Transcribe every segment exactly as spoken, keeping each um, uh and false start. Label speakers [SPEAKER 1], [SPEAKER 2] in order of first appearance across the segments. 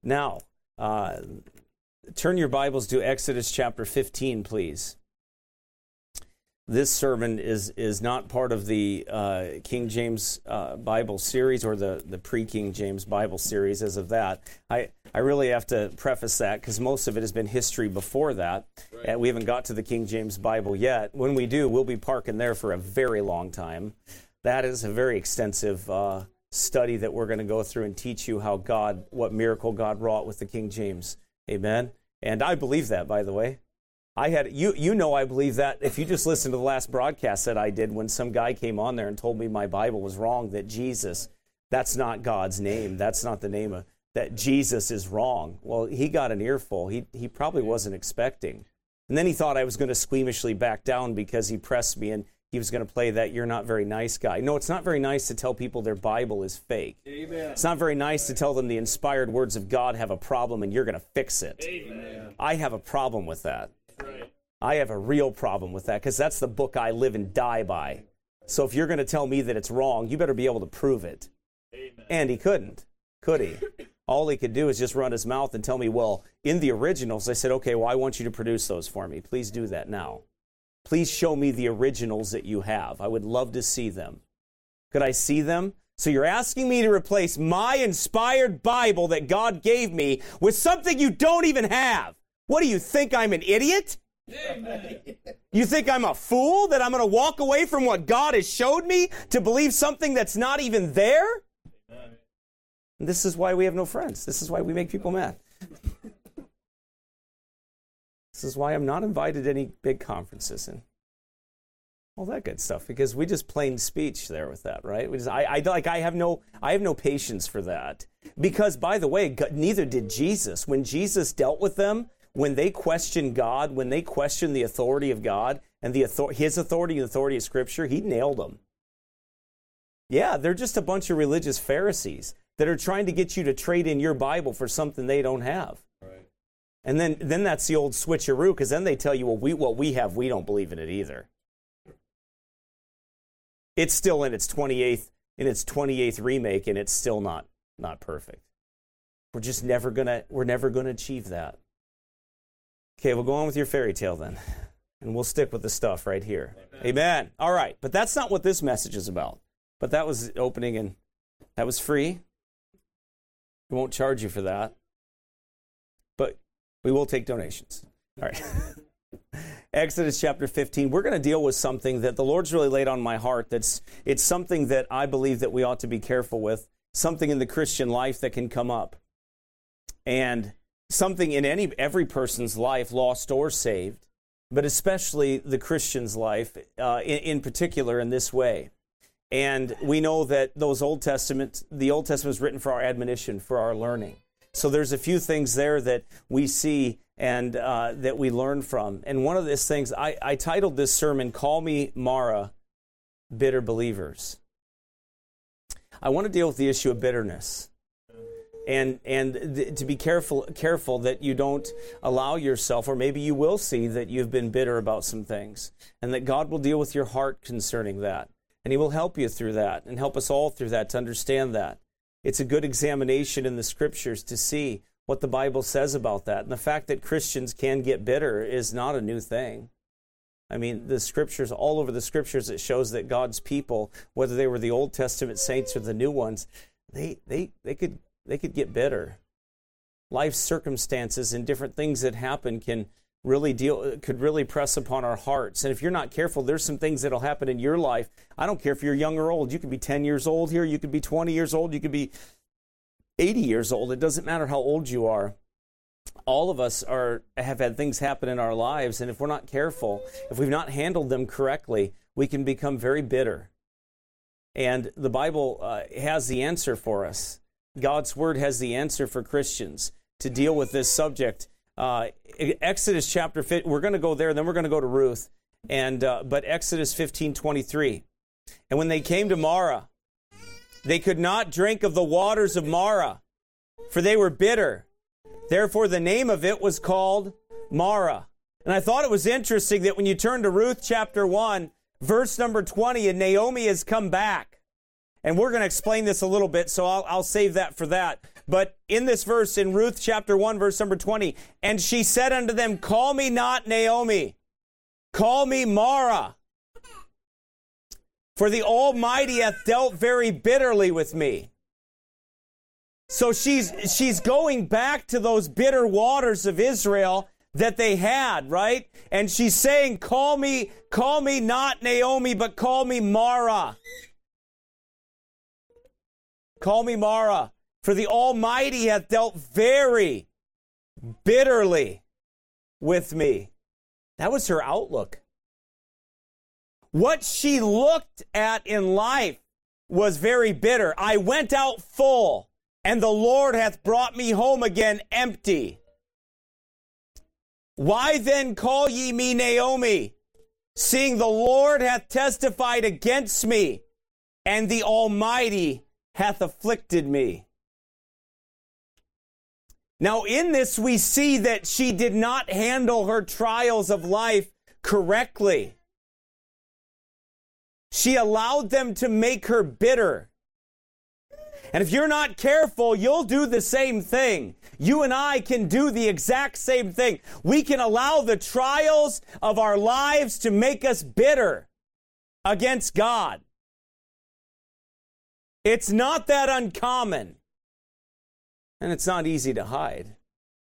[SPEAKER 1] Now, uh, turn your Bibles to Exodus chapter fifteen, please. This sermon is is not part of the uh, King James uh, Bible series or the, the pre-King James Bible series as of that. I, I really have to preface that because most of it has been history before that. Right. And we haven't got to the King James Bible yet. When we do, we'll be parking there for a very long time. That is a very extensive uh, study that we're going to go through and teach you how God, what miracle God wrought with the King James. Amen? And I believe that, by the way. I had you you know I believe that if you just listen to the last broadcast that I did when some guy came on there and told me my Bible was wrong, that Jesus, that's not God's name. That's not the name of, that Jesus is wrong. Well, he got an earful. He he probably wasn't expecting. And then he thought I was going to squeamishly back down because he pressed me and he was going to play that you're not very nice guy. No, it's not very nice to tell people their Bible is fake. Amen. It's not very nice to tell them the inspired words of God have a problem and you're going to fix it. Amen. I have a problem with that. Right. I have a real problem with that because that's the book I live and die by. So if you're going to tell me that it's wrong, you better be able to prove it. Amen. And he couldn't, could he? All he could do is just run his mouth and tell me, well, in the originals, I said, okay, well, I want you to produce those for me. Please do that now. Please show me the originals that you have. I would love to see them. Could I see them? So you're asking me to replace my inspired Bible that God gave me with something you don't even have. What do you think, I'm an idiot? Amen. You think I'm a fool, that I'm going to walk away from what God has showed me to believe something that's not even there? Amen. This is why we have no friends. This is why we make people mad. This is why I'm not invited to any big conferences and all that good stuff, because we just plain speech there with that, right? We just, I, I like I have no I have no patience for that. Because, by the way, God, neither did Jesus. When Jesus dealt with them, when they questioned God, when they questioned the authority of God and the author- his authority and the authority of Scripture, he nailed them. Yeah, they're just a bunch of religious Pharisees that are trying to get you to trade in your Bible for something they don't have. Right. And then, then that's the old switcheroo, because then they tell you, well, we, what we have, we don't believe in it either. It's still in its twenty-eighth in its twenty-eighth remake, and it's still not not perfect. We're just never gonna we're never gonna achieve that. Okay, we'll go on with your fairy tale then. And we'll stick with the stuff right here. Amen. Amen. All right, but that's not what this message is about. But that was opening, and that was free. We won't charge you for that. But we will take donations. All right. Exodus chapter fifteen. We're going to deal with something that the Lord's really laid on my heart. That's it's something that I believe that we ought to be careful with. Something in the Christian life that can come up. And something in any every person's life, lost or saved, but especially the Christian's life, uh, in, in particular in this way. And we know that those Old Testament, the Old Testament is written for our admonition, for our learning. So there's a few things there that we see and uh, that we learn from. And one of these things, I, I titled this sermon, Call Me Mara, Bitter Believers. I want to deal with the issue of bitterness. And and th- to be careful careful that you don't allow yourself, or maybe you will see that you've been bitter about some things, and that God will deal with your heart concerning that. And He will help you through that, and help us all through that to understand that. It's a good examination in the Scriptures to see what the Bible says about that. And the fact that Christians can get bitter is not a new thing. I mean, the Scriptures, all over the Scriptures, it shows that God's people, whether they were the Old Testament saints or the new ones, they they they could... They could get bitter. Life circumstances and different things that happen can really deal, could really press upon our hearts. And if you're not careful, there's some things that'll happen in your life. I don't care if you're young or old. You could be ten years old here. You could be twenty years old. You could be eighty years old. It doesn't matter how old you are. All of us are have had things happen in our lives. And if we're not careful, if we've not handled them correctly, we can become very bitter. And the Bible uh, has the answer for us. God's Word has the answer for Christians to deal with this subject. Uh, Exodus chapter fifteen, we're going to go there, then we're going to go to Ruth. And uh, but Exodus fifteen twenty-three. And when they came to Marah, they could not drink of the waters of Marah, for they were bitter. Therefore the name of it was called Marah. And I thought it was interesting that when you turn to Ruth chapter one, verse number twenty, and Naomi has come back. And we're going to explain this a little bit, so I'll, I'll save that for that. But in this verse, in Ruth chapter one, verse number twenty, and she said unto them, call me not Naomi, call me Mara, for the Almighty hath dealt very bitterly with me. So she's she's going back to those bitter waters of Israel that they had, right? And she's saying, call me, call me not Naomi, but call me Mara. Call me Mara, for the Almighty hath dealt very bitterly with me. That was her outlook. What she looked at in life was very bitter. I went out full, and the Lord hath brought me home again empty. Why then call ye me Naomi, seeing the Lord hath testified against me, and the Almighty hath afflicted me? Now in this we see that she did not handle her trials of life correctly. She allowed them to make her bitter. And if you're not careful, you'll do the same thing. You and I can do the exact same thing. We can allow the trials of our lives to make us bitter against God. It's not that uncommon. And it's not easy to hide.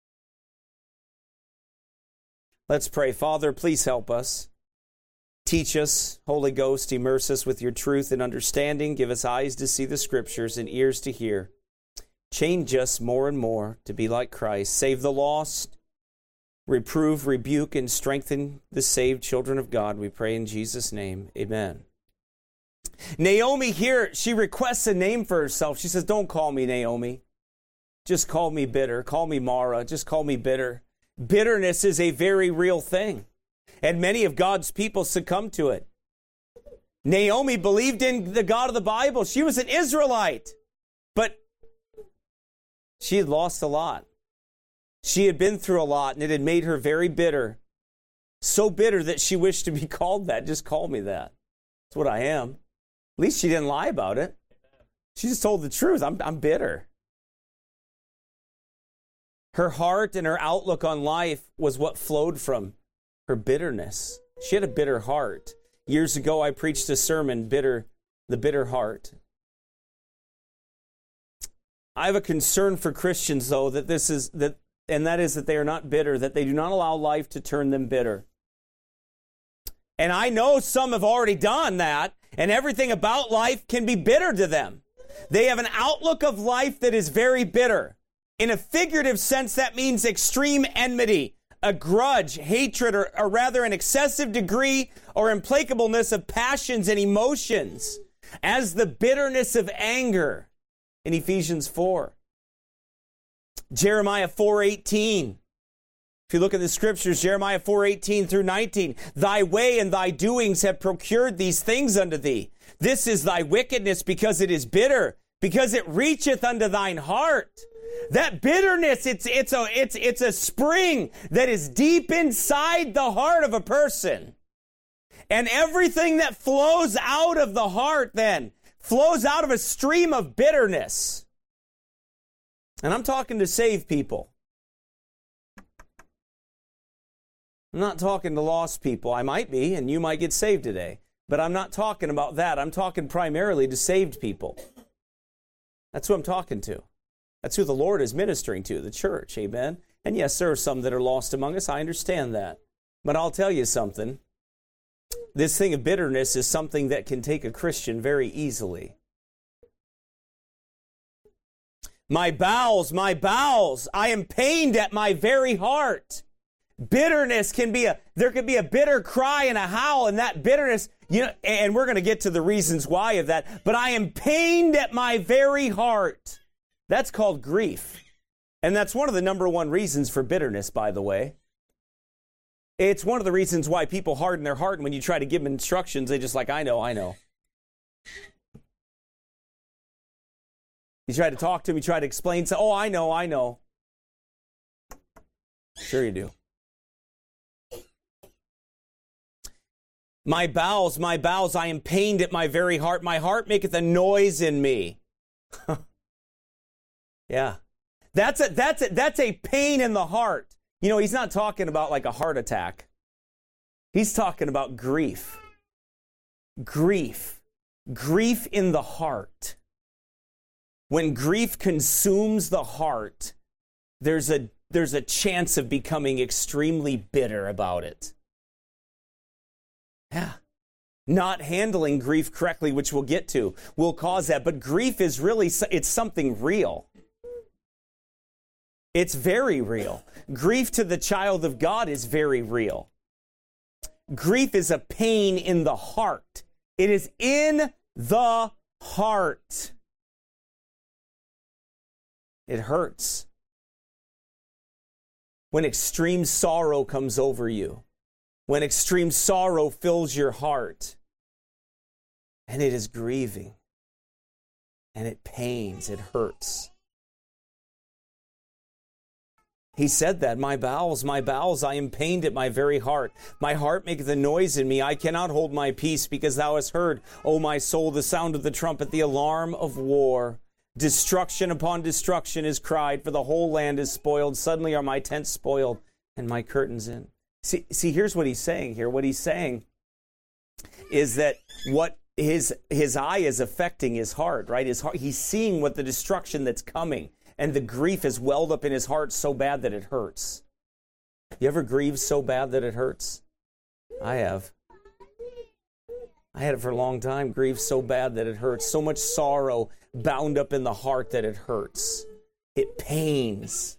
[SPEAKER 1] Let's pray. Father, please help us. Teach us, Holy Ghost, immerse us with your truth and understanding. Give us eyes to see the Scriptures and ears to hear. Change us more and more to be like Christ. Save the lost. Reprove, rebuke, and strengthen the saved children of God. We pray in Jesus' name. Amen. Naomi here, she requests a name for herself. She says, don't call me Naomi. Just call me bitter. Call me Mara. Just call me bitter. Bitterness is a very real thing. And many of God's people succumb to it. Naomi believed in the God of the Bible. She was an Israelite. But she had lost a lot. She had been through a lot, and it had made her very bitter. So bitter that she wished to be called that. Just call me that. That's what I am. At least she didn't lie about it. She just told the truth. I'm, I'm bitter. Her heart and her outlook on life was what flowed from her bitterness. She had a bitter heart. Years ago, I preached a sermon, bitter, the bitter heart. I have a concern for Christians, though, that this is that, and that is that they are not bitter, that they do not allow life to turn them bitter. And I know some have already done that, and everything about life can be bitter to them. They have an outlook of life that is very bitter. In a figurative sense, that means extreme enmity, a grudge, hatred, or, or rather an excessive degree or implacableness of passions and emotions, as the bitterness of anger in Ephesians four. Jeremiah four eighteen. If you look at the scriptures, Jeremiah four eighteen through nineteen, thy way and thy doings have procured these things unto thee. This is thy wickedness, because it is bitter, because it reacheth unto thine heart. That bitterness, it's, it's, a, it's, it's a spring that is deep inside the heart of a person. And everything that flows out of the heart then flows out of a stream of bitterness. And I'm talking to saved people. I'm not talking to lost people. I might be, and you might get saved today. But I'm not talking about that. I'm talking primarily to saved people. That's who I'm talking to. That's who the Lord is ministering to, the church, amen? And yes, there are some that are lost among us. I understand that. But I'll tell you something. This thing of bitterness is something that can take a Christian very easily. My bowels, my bowels, I am pained at my very heart. Bitterness can be a, there could be a bitter cry and a howl, and that bitterness, you know, and we're going to get to the reasons why of that, but I am pained at my very heart. That's called grief. And that's one of the number one reasons for bitterness, by the way. It's one of the reasons why people harden their heart, and when you try to give them instructions, they just like, I know, I know. You try to talk to them, you try to explain, say, oh, I know, I know. Sure you do. My bowels, my bowels, I am pained at my very heart. My heart maketh a noise in me. Yeah, That's a, that's a, that's a pain in the heart. You know, he's not talking about like a heart attack. He's talking about grief. Grief. Grief in the heart. When grief consumes the heart, there's a there's a chance of becoming extremely bitter about it. Yeah. Not handling grief correctly, which we'll get to, will cause that. But grief is really, it's something real. It's very real. Grief to the child of God is very real. Grief is a pain in the heart. It is in the heart. It hurts. When extreme sorrow comes over you, when extreme sorrow fills your heart, and it is grieving, and it pains, it hurts. He said that, my bowels, my bowels, I am pained at my very heart. My heart maketh a noise in me. I cannot hold my peace, because thou hast heard, O my soul, the sound of the trumpet, the alarm of war. Destruction upon destruction is cried, for the whole land is spoiled. Suddenly are my tents spoiled, and my curtains in. See, see, here's what he's saying here. What he's saying is that what his his eye is affecting his heart, right? His heart, he's seeing what the destruction that's coming. And the grief has welled up in his heart so bad that it hurts. You ever grieve so bad that it hurts? I have. I had it for a long time. Grief so bad that it hurts. So much sorrow bound up in the heart that it hurts. It pains.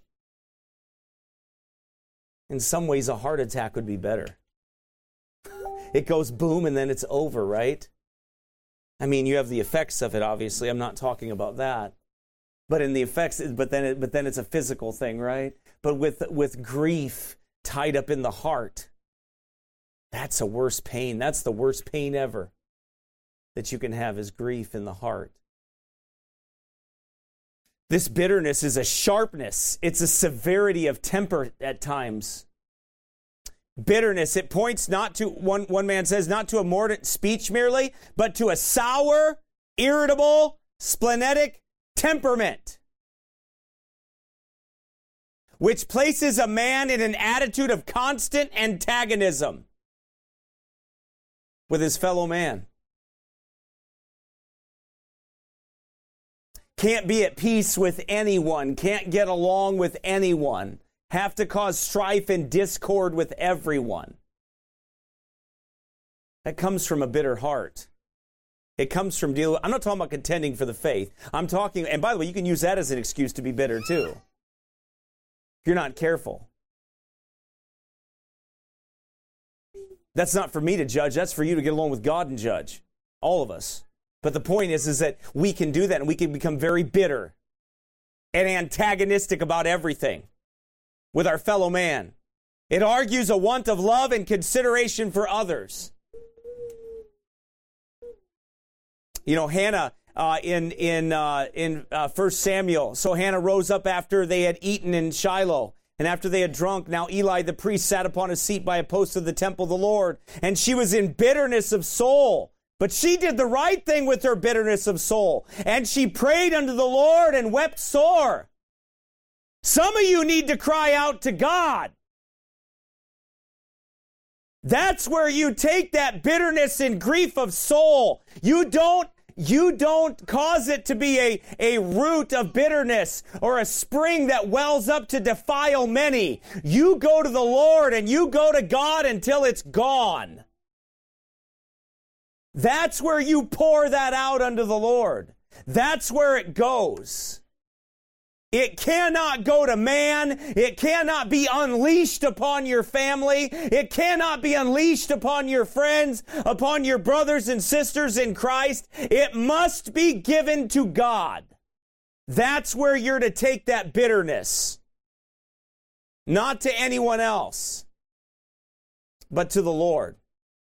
[SPEAKER 1] In some ways, a heart attack would be better. It goes boom and then it's over, right? I mean, you have the effects of it, obviously. I'm not talking about that. But in the effects, but then it, but then it's a physical thing, right? But with with grief tied up in the heart, that's a worse pain. That's the worst pain ever that you can have, is grief in the heart. This bitterness is a sharpness. It's a severity of temper at times. Bitterness, it points not to, one, one man says, not to a mordant speech merely, but to a sour, irritable, splenetic temperament, which places a man in an attitude of constant antagonism with his fellow man. Can't be at peace with anyone, can't get along with anyone, have to cause strife and discord with everyone. That comes from a bitter heart. It comes from dealing. I'm not talking about contending for the faith. I'm talking, and by the way, you can use that as an excuse to be bitter too, if you're not careful. That's not for me to judge. That's for you to get along with God and judge. All of us. But the point is, is that we can do that, and we can become very bitter and antagonistic about everything with our fellow man. It argues a want of love and consideration for others. You know, Hannah, uh, in in uh, in uh, First Samuel, so Hannah rose up after they had eaten in Shiloh, and after they had drunk, now Eli the priest sat upon a seat by a post of the temple of the Lord, and she was in bitterness of soul. But she did the right thing with her bitterness of soul, and she prayed unto the Lord and wept sore. Some of you need to cry out to God. That's where you take that bitterness and grief of soul. You don't You don't cause it to be a, a root of bitterness or a spring that wells up to defile many. You go to the Lord and you go to God until it's gone. That's where you pour that out unto the Lord. That's where it goes. It cannot go to man. It cannot be unleashed upon your family. It cannot be unleashed upon your friends, upon your brothers and sisters in Christ. It must be given to God. That's where you're to take that bitterness. Not to anyone else, but to the Lord.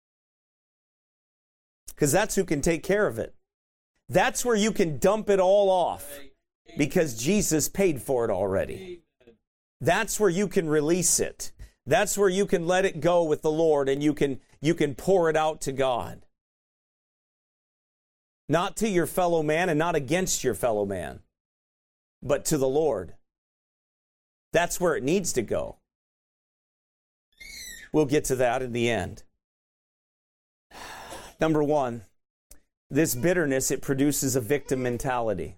[SPEAKER 1] Because that's who can take care of it. That's where you can dump it all off. Because Jesus paid for it already. That's where you can release it. That's where you can let it go with the Lord, and you can you can pour it out to God. Not to your fellow man and not against your fellow man, but to the Lord. That's where it needs to go. We'll get to that in the end. Number one, this bitterness, it produces a victim mentality.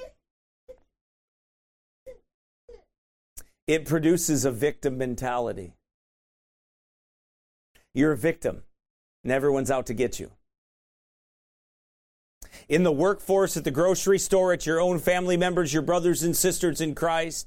[SPEAKER 1] It produces a victim mentality. You're a victim, and everyone's out to get you. In the workforce, at the grocery store, at your own family members, your brothers and sisters in Christ,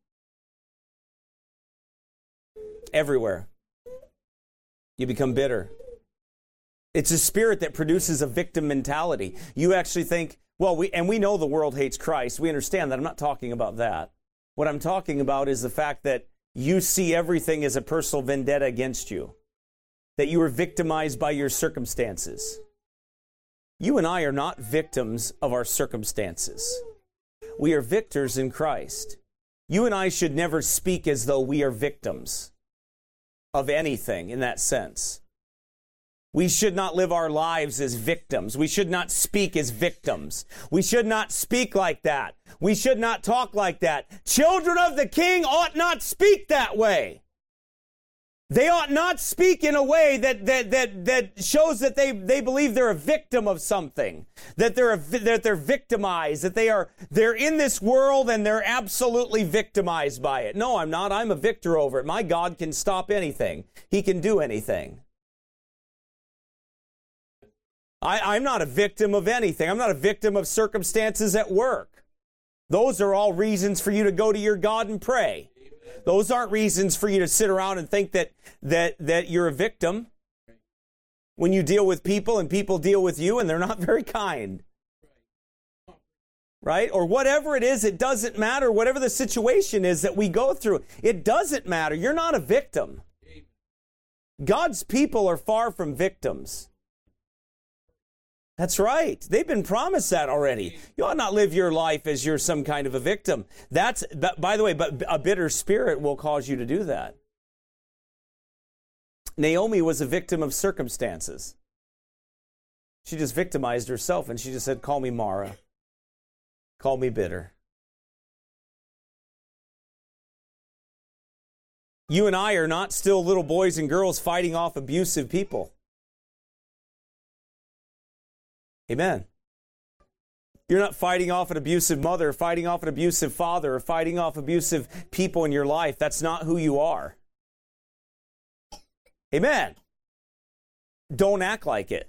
[SPEAKER 1] everywhere, you become bitter. It's a spirit that produces a victim mentality. You actually think, well, we and we know the world hates Christ. We understand that. I'm not talking about that. What I'm talking about is the fact that you see everything as a personal vendetta against you, that you are victimized by your circumstances. You and I are not victims of our circumstances. We are victors in Christ. You and I should never speak as though we are victims of anything in that sense. We should not live our lives as victims. We should not speak as victims. We should not speak like that. We should not talk like that. Children of the King ought not speak that way. They ought not speak in a way that that that that shows that they, they believe they're a victim of something, that they're a, that they're victimized, that they are they're in this world and they're absolutely victimized by it. No, I'm not. I'm a victor over it. My God can stop anything. He can do anything. I, I'm not a victim of anything. I'm not a victim of circumstances at work. Those are all reasons for you to go to your God and pray. Those aren't reasons for you to sit around and think that that that you're a victim. When you deal with people and people deal with you and they're not very kind. Right? Or whatever it is, it doesn't matter. Whatever the situation is that we go through, it doesn't matter. You're not a victim. God's people are far from victims. That's right. They've been promised that already. You ought not live your life as you're some kind of a victim. That's, by the way, but a bitter spirit will cause you to do that. Naomi was a victim of circumstances. She just victimized herself and she just said, call me Mara. Call me bitter. You and I are not still little boys and girls fighting off abusive people. Amen. You're not fighting off an abusive mother, or fighting off an abusive father, or fighting off abusive people in your life. That's not who you are. Amen. Don't act like it.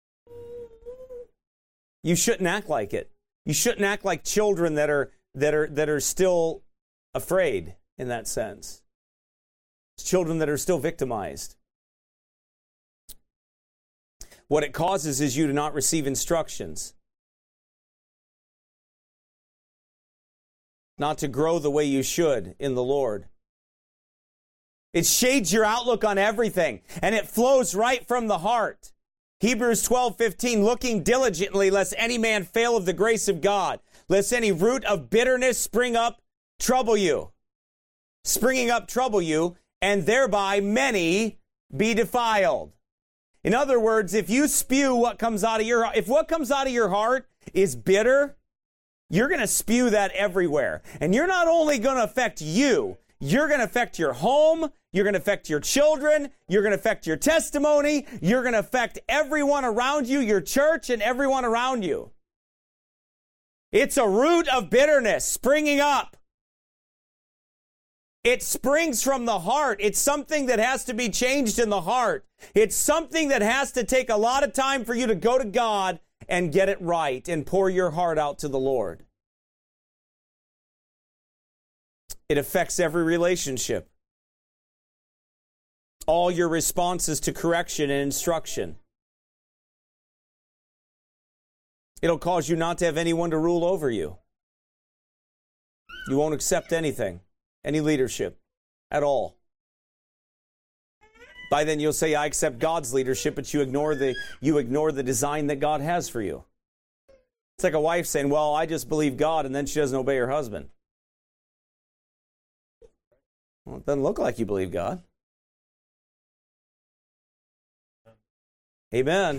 [SPEAKER 1] You shouldn't act like it. You shouldn't act like children that are that are that are still afraid in that sense. It's children that are still victimized. What it causes is you to not receive instructions. Not to grow the way you should in the Lord. It shades your outlook on everything, and it flows right from the heart. Hebrews twelve fifteen, looking diligently lest any man fail of the grace of God, lest any root of bitterness spring up, trouble you. Springing up trouble you, and thereby many be defiled. In other words, if you spew what comes out of your heart, if what comes out of your heart is bitter, you're going to spew that everywhere. And you're not only going to affect you, you're going to affect your home, you're going to affect your children, you're going to affect your testimony, you're going to affect everyone around you, your church, and everyone around you. It's a root of bitterness springing up. It springs from the heart. It's something that has to be changed in the heart. It's something that has to take a lot of time for you to go to God and get it right and pour your heart out to the Lord. It affects every relationship. All your responses to correction and instruction. It'll cause you not to have anyone to rule over you. You won't accept anything. Any leadership at all. By then you'll say, I accept God's leadership, but you ignore the you ignore the design that God has for you. It's like a wife saying, well, I just believe God, and then she doesn't obey her husband. Well, it doesn't look like you believe God. Amen.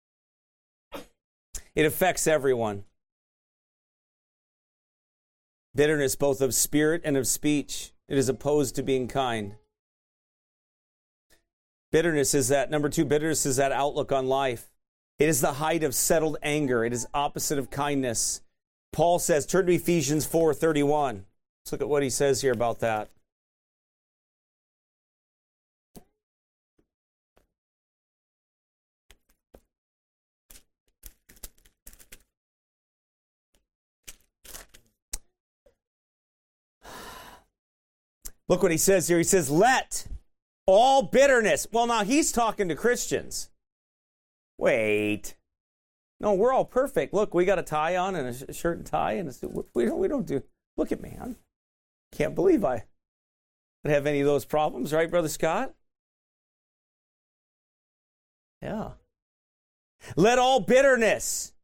[SPEAKER 1] It affects everyone. Bitterness both of spirit and of speech. It is opposed to being kind. Bitterness is that, number two, bitterness is that outlook on life. It is the height of settled anger. It is opposite of kindness. Paul says, turn to Ephesians four thirty-one. Let's look at what he says here about that. Look what he says here. He says, let all bitterness. Well, now he's talking to Christians. Wait. No, we're all perfect. Look, we got a tie on and a shirt and tie and a suit. We don't, we don't do. Look at me. I can't believe I would have any of those problems, right, Brother Scott? Yeah. Let all bitterness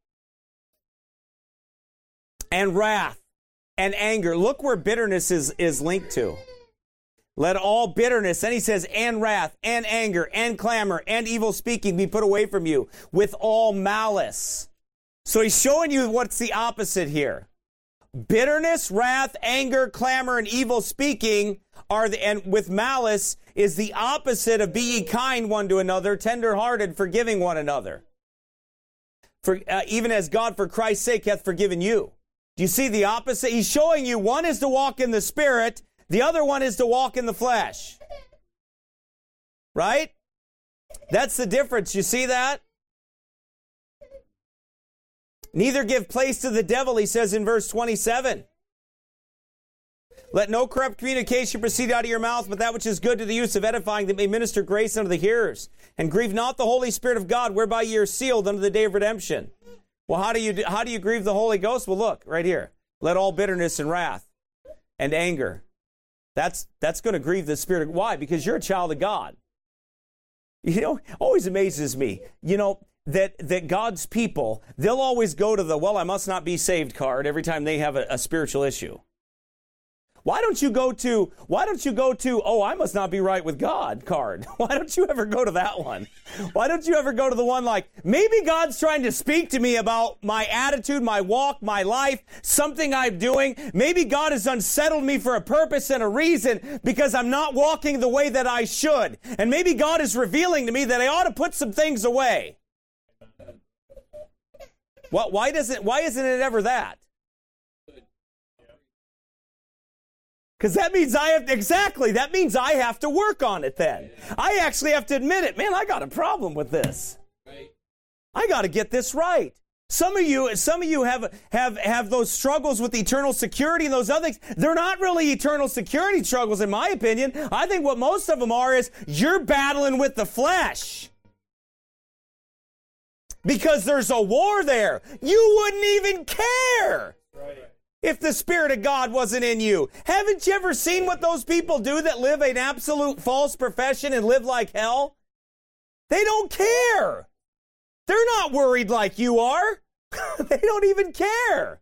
[SPEAKER 1] and wrath and anger. Look where bitterness is, is linked to. Let all bitterness, and he says, and wrath, and anger, and clamor, and evil speaking be put away from you with all malice. So he's showing you what's the opposite here. Bitterness, wrath, anger, clamor, and evil speaking are the, and with malice is the opposite of be ye kind one to another, tender-hearted, forgiving one another. For uh, even as God for Christ's sake hath forgiven you. Do you see the opposite? He's showing you one is to walk in the Spirit, the other one is to walk in the flesh. Right? That's the difference. You see that? Neither give place to the devil, he says in verse twenty-seven. Let no corrupt communication proceed out of your mouth, but that which is good to the use of edifying, that may minister grace unto the hearers. And grieve not the Holy Spirit of God, whereby ye are sealed unto the day of redemption. Well, how do you how do you grieve the Holy Ghost? Well, look, right here. Let all bitterness and wrath and anger. That's that's going to grieve the Spirit. Why? Because you're a child of God. You know, always amazes me, you know, that, that God's people, they'll always go to the, well, I must not be saved card every time they have a, a spiritual issue. Why don't you go to, why don't you go to, oh, I must not be right with God card? Why don't you ever go to that one? Why don't you ever go to the one like, maybe God's trying to speak to me about my attitude, my walk, my life, something I'm doing. Maybe God has unsettled me for a purpose and a reason because I'm not walking the way that I should. And maybe God is revealing to me that I ought to put some things away. What, why doesn't, why isn't it ever that? Because that means I have, exactly, that means I have to work on it then. I actually have to admit it. Man, I got a problem with this. I got to get this right. Some of you, some of you have, have, have those struggles with eternal security and those other things. They're not really eternal security struggles, in my opinion. I think what most of them are is you're battling with the flesh. Because there's a war there. You wouldn't even care. Right. If the Spirit of God wasn't in you. Haven't you ever seen what those people do that live an absolute false profession and live like hell? They don't care. They're not worried like you are. They don't even care.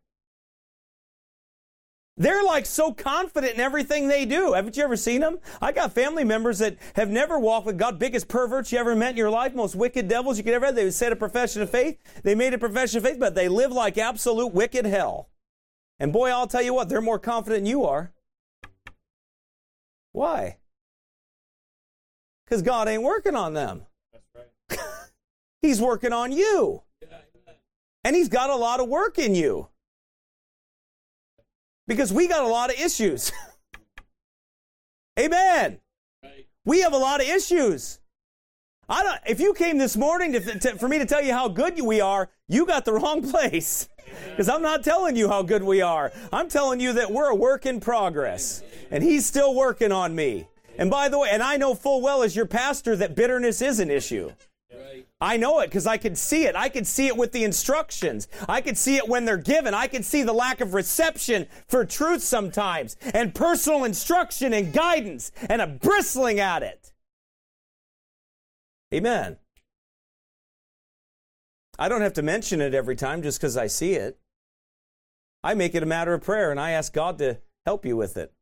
[SPEAKER 1] They're like so confident in everything they do. Haven't you ever seen them? I got family members that have never walked with God. Biggest perverts you ever met in your life. Most wicked devils you could ever have. They said a profession of faith. They made a profession of faith, but they live like absolute wicked hell. And boy, I'll tell you what, they're more confident than you are. Why? Because God ain't working on them. That's right. He's working on you. And He's got a lot of work in you. Because we got a lot of issues. Amen. Right. We have a lot of issues. I don't, if you came this morning to, to, for me to tell you how good we are, you got the wrong place. Because I'm not telling you how good we are. I'm telling you that we're a work in progress. And He's still working on me. And by the way, and I know full well as your pastor that bitterness is an issue. Right. I know it because I could see it. I could see it with the instructions. I could see it when they're given. I could see the lack of reception for truth sometimes. And personal instruction and guidance. And a bristling at it. Amen. I don't have to mention it every time just because I see it. I make it a matter of prayer and I ask God to help you with it.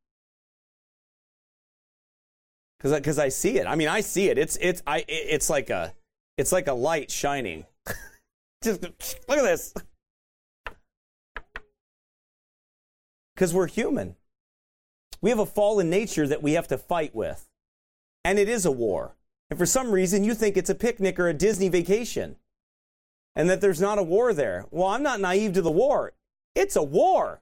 [SPEAKER 1] Because I, because I see it. I mean, I see it. It's it's I it's like a it's like a light shining. Just look at this. because we're human. We have a fallen nature that we have to fight with. And it is a war. And for some reason, you think it's a picnic or a Disney vacation. And that there's not a war there. Well, I'm not naive to the war. It's a war.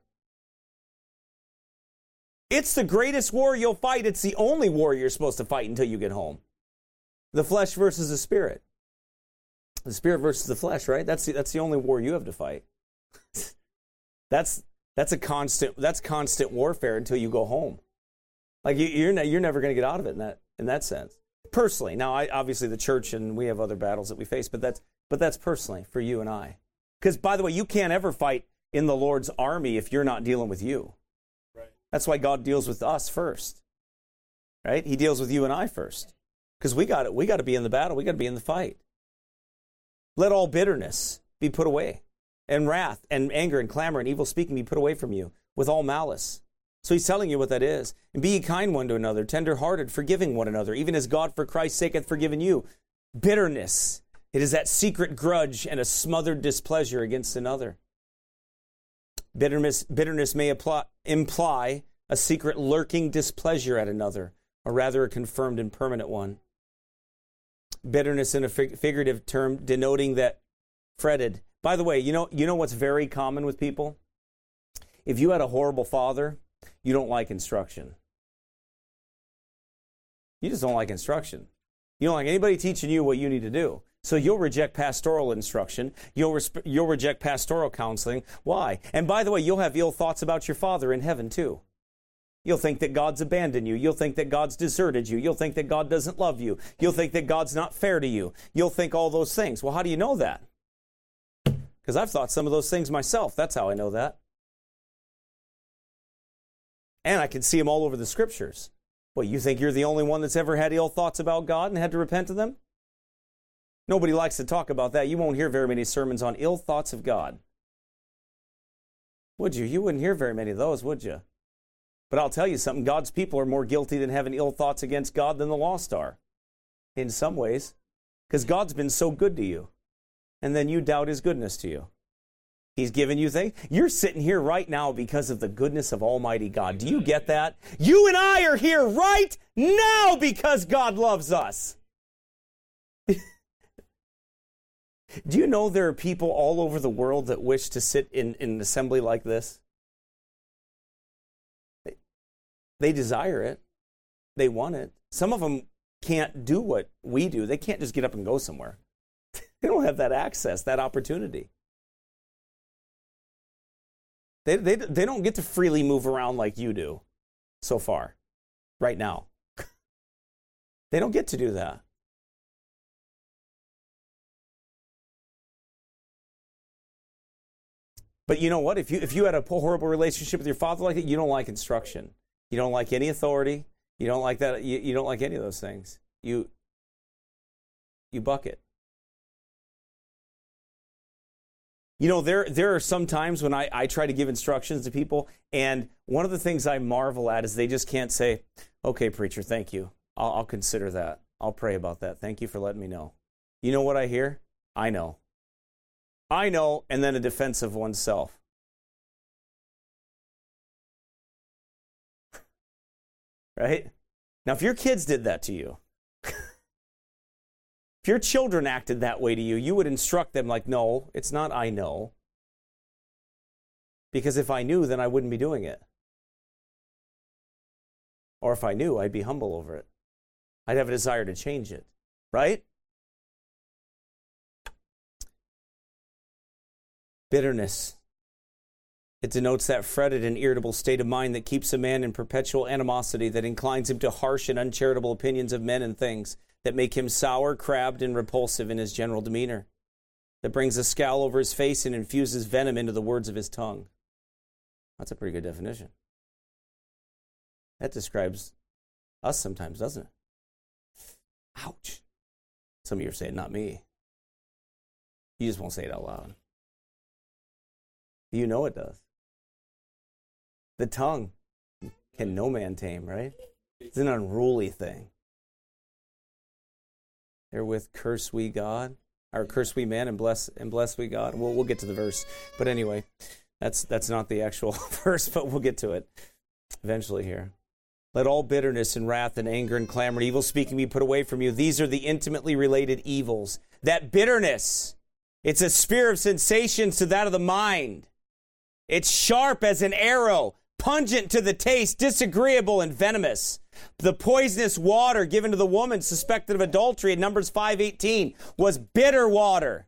[SPEAKER 1] It's the greatest war you'll fight. It's the only war you're supposed to fight until you get home. The flesh versus the spirit. The spirit versus the flesh, right? That's the, that's the only war you have to fight. that's that's a constant that's constant warfare until you go home. Like you, you're ne- you're never going to get out of it in that in that sense. Personally, now I obviously the church and we have other battles that we face, but that's but that's personally for you and I. Because by the way, you can't ever fight in the Lord's army if you're not dealing with you. Right. That's why God deals with us first. Right? He deals with you and I first. Because we got it. We got to be in the battle. We got to be in the fight. Let all bitterness be put away, and wrath and anger and clamor and evil speaking be put away from you, with all malice. So he's telling you what that is. And be ye kind one to another, tender-hearted, forgiving one another, even as God for Christ's sake hath forgiven you. Bitterness. It is that secret grudge and a smothered displeasure against another. Bitterness, bitterness may apply, imply a secret lurking displeasure at another, or rather a confirmed and permanent one. Bitterness in a fig- figurative term denoting that fretted. By the way, you know, you know what's very common with people? If you had a horrible father, you don't like instruction. You just don't like instruction. You don't like anybody teaching you what you need to do. So you'll reject pastoral instruction. You'll, resp- you'll reject pastoral counseling. Why? And by the way, you'll have ill thoughts about your father in heaven too. You'll think that God's abandoned you. You'll think that God's deserted you. You'll think that God doesn't love you. You'll think that God's not fair to you. You'll think all those things. Well, how do you know that? Because I've thought some of those things myself. That's how I know that. And I can see them all over the scriptures. Well, you think you're the only one that's ever had ill thoughts about God and had to repent of them? Nobody likes to talk about that. You won't hear very many sermons on ill thoughts of God. Would you? You wouldn't hear very many of those, would you? But I'll tell you something. God's people are more guilty than having ill thoughts against God than the lost are. In some ways. Because God's been so good to you. And then you doubt his goodness to you. He's given you things. You're sitting here right now because of the goodness of Almighty God. Do you get that? You and I are here right now because God loves us. Do you know there are people all over the world that wish to sit in, in an assembly like this? They, they desire it. They want it. Some of them can't do what we do. They can't just get up and go somewhere. They don't have that access, that opportunity. They, they, they don't get to freely move around like you do so far, right now. They don't get to do that. But you know what? If you if you had a horrible relationship with your father like that, you don't like instruction. You don't like any authority. You don't like that. You, you don't like any of those things. You you buck it. You know, there there are some times when I, I try to give instructions to people, and one of the things I marvel at is they just can't say, okay, preacher, thank you. I'll, I'll consider that. I'll pray about that. Thank you for letting me know. You know what I hear? I know. I know, and then a defense of oneself. Right? Now, if your kids did that to you, if your children acted that way to you, you would instruct them like, no, it's not I know. Because if I knew, then I wouldn't be doing it. Or if I knew, I'd be humble over it. I'd have a desire to change it. Right? Bitterness. It denotes that fretted and irritable state of mind that keeps a man in perpetual animosity, that inclines him to harsh and uncharitable opinions of men and things, that make him sour, crabbed, and repulsive in his general demeanor, that brings a scowl over his face and infuses venom into the words of his tongue. That's a pretty good definition. That describes us sometimes, doesn't it? Ouch. Some of you are saying, not me. You just won't say it out loud. You know it does. The tongue can no man tame, right? It's an unruly thing. Therewith curse we God, or curse we man and bless and bless we God. We'll, we'll get to the verse. But anyway, That's that's not the actual verse, but we'll get to it eventually here. Let all bitterness and wrath and anger and clamor and evil speaking be put away from you. These are the intimately related evils. That bitterness, it's a spear of sensations to that of the mind. It's sharp as an arrow, pungent to the taste, disagreeable and venomous. The poisonous water given to the woman suspected of adultery in Numbers five eighteen was bitter water.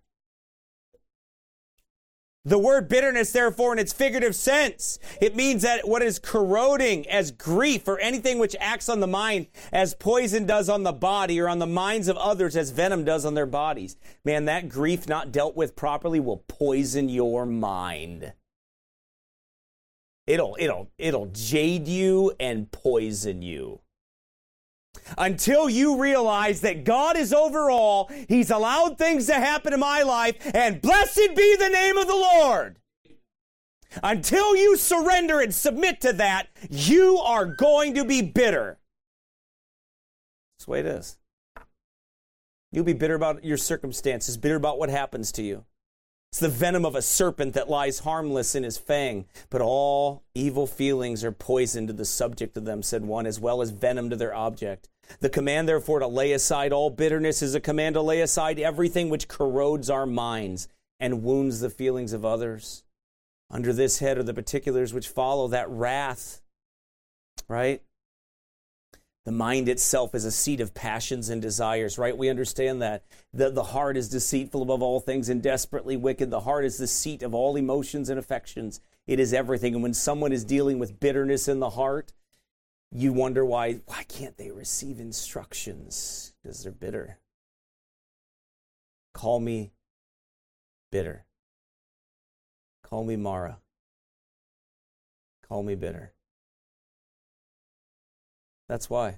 [SPEAKER 1] The word bitterness, therefore, in its figurative sense, it means that what is corroding as grief or anything which acts on the mind as poison does on the body or on the minds of others as venom does on their bodies. Man, that grief not dealt with properly will poison your mind. It'll, it'll, it'll jade you and poison you. Until you realize that God is over all, He's allowed things to happen in my life, and blessed be the name of the Lord. Until you surrender and submit to that, you are going to be bitter. That's the way it is. You'll be bitter about your circumstances, bitter about what happens to you. It's the venom of a serpent that lies harmless in his fang, but all evil feelings are poison to the subject of them, said one, as well as venom to their object. The command, therefore, to lay aside all bitterness is a command to lay aside everything which corrodes our minds and wounds the feelings of others. Under this head are the particulars which follow, that wrath, right? The mind itself is a seat of passions and desires, right? We understand that. The, the heart is deceitful above all things and desperately wicked. The heart is the seat of all emotions and affections. It is everything. And when someone is dealing with bitterness in the heart, you wonder why, why can't they receive instructions? Because they're bitter. Call me bitter. Call me Mara. Call me bitter. That's why.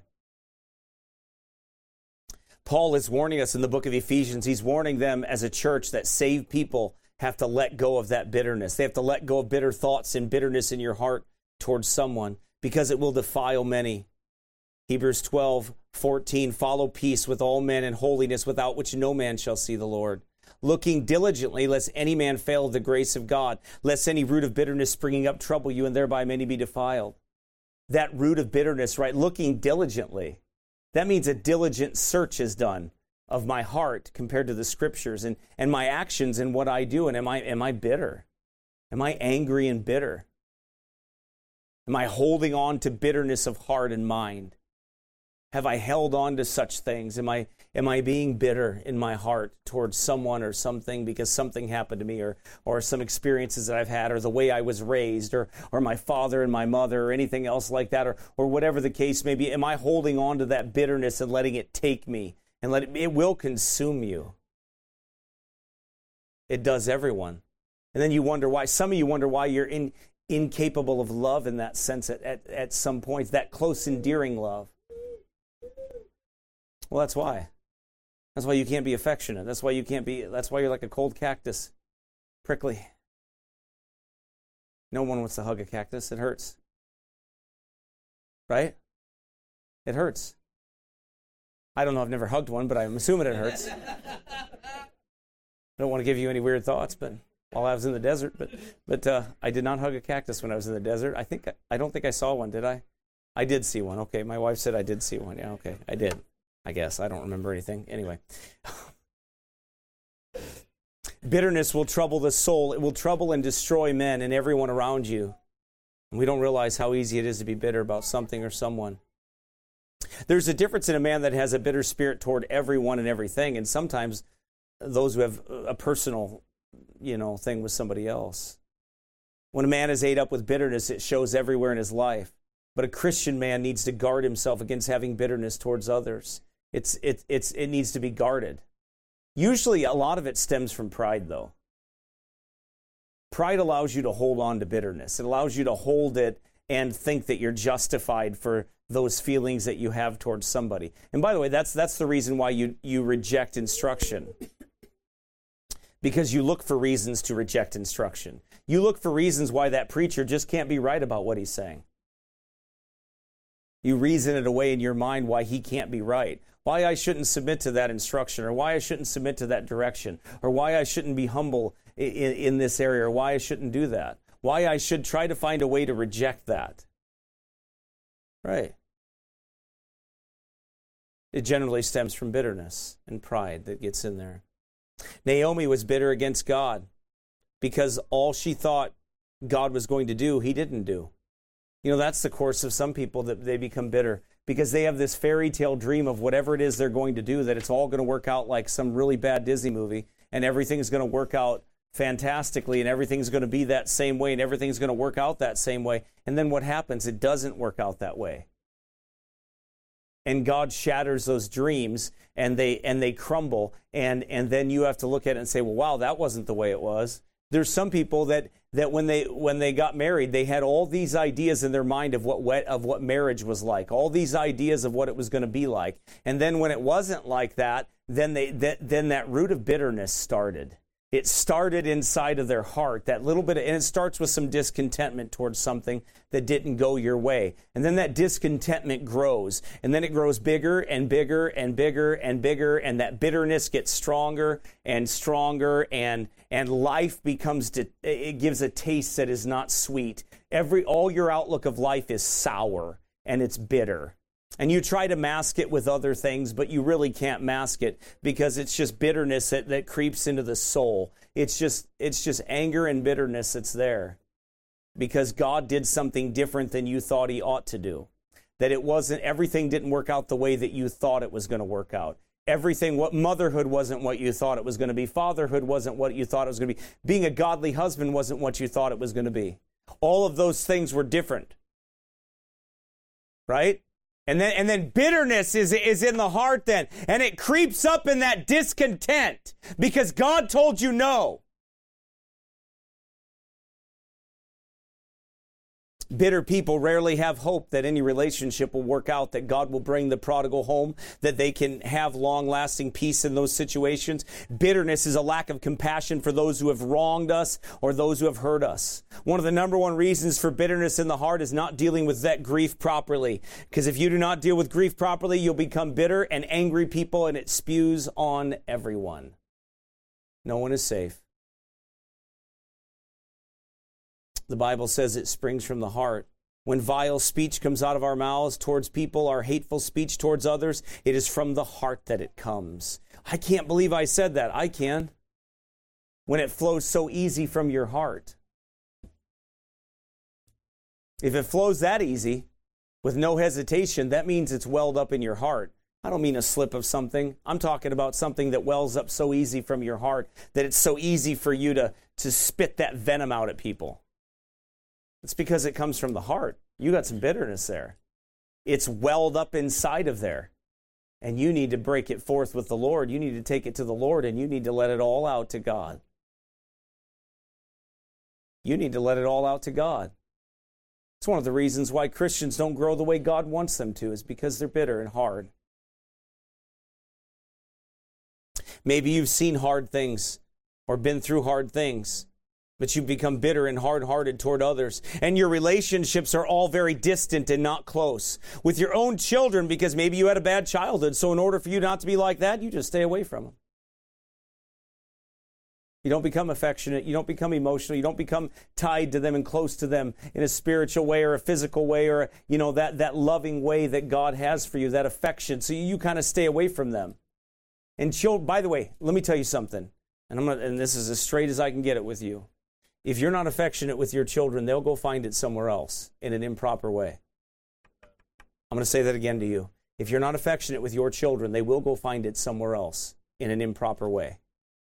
[SPEAKER 1] Paul is warning us in the book of Ephesians. He's warning them as a church that saved people have to let go of that bitterness. They have to let go of bitter thoughts and bitterness in your heart towards someone, because it will defile many. Hebrews twelve fourteen, follow peace with all men and holiness, without which no man shall see the Lord. Looking diligently, lest any man fail of the grace of God, lest any root of bitterness springing up trouble you, and thereby many be defiled. That root of bitterness, right? Looking diligently. That means a diligent search is done of my heart compared to the scriptures and, and my actions and what I do. And am I, am I bitter? Am I angry and bitter? Am I holding on to bitterness of heart and mind? Have I held on to such things? Am I am I being bitter in my heart towards someone or something because something happened to me, or or some experiences that I've had, or the way I was raised, or or my father and my mother, or anything else like that, or or whatever the case may be? Am I holding on to that bitterness and letting it take me and let it, it will consume you? It does everyone. And then you wonder why. Some of you wonder why you're in, incapable of love in that sense at, at, at some points, that close, endearing love. Well, that's why. That's why you can't be affectionate. That's why you can't be, that's why you're like a cold cactus. Prickly. No one wants to hug a cactus. It hurts. Right? It hurts. I don't know, I've never hugged one, but I'm assuming it hurts. I don't want to give you any weird thoughts, but while I was in the desert, but but uh, I did not hug a cactus when I was in the desert. I think I don't think I saw one, did I? I did see one. Okay, my wife said I did see one. Yeah, okay, I did. I guess. I don't remember anything. Anyway. Bitterness will trouble the soul. It will trouble and destroy men and everyone around you. And we don't realize how easy it is to be bitter about something or someone. There's a difference in a man that has a bitter spirit toward everyone and everything, and sometimes those who have a personal, you know, thing with somebody else. When a man is ate up with bitterness, it shows everywhere in his life. But a Christian man needs to guard himself against having bitterness towards others. It's it it's it needs to be guarded. Usually a lot of it stems from pride, though. Pride allows you to hold on to bitterness. It allows you to hold it and think that you're justified for those feelings that you have towards somebody. And by the way, that's that's the reason why you, you reject instruction. Because you look for reasons to reject instruction. You look for reasons why that preacher just can't be right about what he's saying. You reason it away in your mind why he can't be right. Why I shouldn't submit to that instruction, or why I shouldn't submit to that direction, or why I shouldn't be humble in, in this area, or why I shouldn't do that. why I should try to find a way to reject that. Right. It generally stems from bitterness and pride that gets in there. Naomi was bitter against God because all she thought God was going to do, he didn't do. You know, that's the course of some people, that they become bitter because they have this fairy tale dream of whatever it is they're going to do, that it's all going to work out like some really bad Disney movie, and everything's going to work out fantastically, and everything's going to be that same way, and everything's going to work out that same way. And then what happens? It doesn't work out that way. And God shatters those dreams, and they and they crumble, and, and then you have to look at it and say, well, wow, that wasn't the way it was. There's some people that, that when they when they got married, they had all these ideas in their mind of what of what marriage was like, all these ideas of what it was going to be like. And then when it wasn't like that, then they that, then that root of bitterness started. It started inside of their heart, that little bit of, and it starts with some discontentment towards something that didn't go your way. And then that discontentment grows, and then it grows bigger and bigger and bigger and bigger, and that bitterness gets stronger and stronger, and and life becomes, it gives a taste that is not sweet. Every, all your outlook of life is sour, and it's bitter. And you try to mask it with other things, but you really can't mask it because it's just bitterness that, that creeps into the soul. It's just it's just anger and bitterness that's there because God did something different than you thought he ought to do. That it wasn't, everything didn't work out the way that you thought it was going to work out. Everything, what motherhood wasn't what you thought it was going to be. Fatherhood wasn't what you thought it was going to be. Being a godly husband wasn't what you thought it was going to be. All of those things were different. Right? And then and then bitterness is, is in the heart then. And it creeps up in that discontent because God told you no. Bitter people rarely have hope that any relationship will work out, that God will bring the prodigal home, that they can have long-lasting peace in those situations. Bitterness is a lack of compassion for those who have wronged us or those who have hurt us. One of the number one reasons for bitterness in the heart is not dealing with that grief properly. Because if you do not deal with grief properly, you'll become bitter and angry people, and it spews on everyone. No one is safe. The Bible says it springs from the heart. When vile speech comes out of our mouths towards people, our hateful speech towards others, it is from the heart that it comes. I can't believe I said that. I can. When it flows so easy from your heart. If it flows that easy, with no hesitation, that means it's welled up in your heart. I don't mean a slip of something. I'm talking about something that wells up so easy from your heart that it's so easy for you to, to spit that venom out at people. It's because it comes from the heart. You got some bitterness there. It's welled up inside of there. And you need to break it forth with the Lord. You need to take it to the Lord, and you need to let it all out to God. You need to let it all out to God. It's one of the reasons why Christians don't grow the way God wants them to, is because they're bitter and hard. Maybe you've seen hard things or been through hard things, but you've become bitter and hard-hearted toward others. And your relationships are all very distant and not close. With your own children, because maybe you had a bad childhood, so in order for you not to be like that, you just stay away from them. You don't become affectionate. You don't become emotional. You don't become tied to them and close to them in a spiritual way or a physical way or, you know, that, that loving way that God has for you, that affection. So you, you kind of stay away from them. And children, by the way, let me tell you something. And I'm gonna, and this is as straight as I can get it with you. If you're not affectionate with your children, they'll go find it somewhere else in an improper way. I'm going to say that again to you. If you're not affectionate with your children, they will go find it somewhere else in an improper way.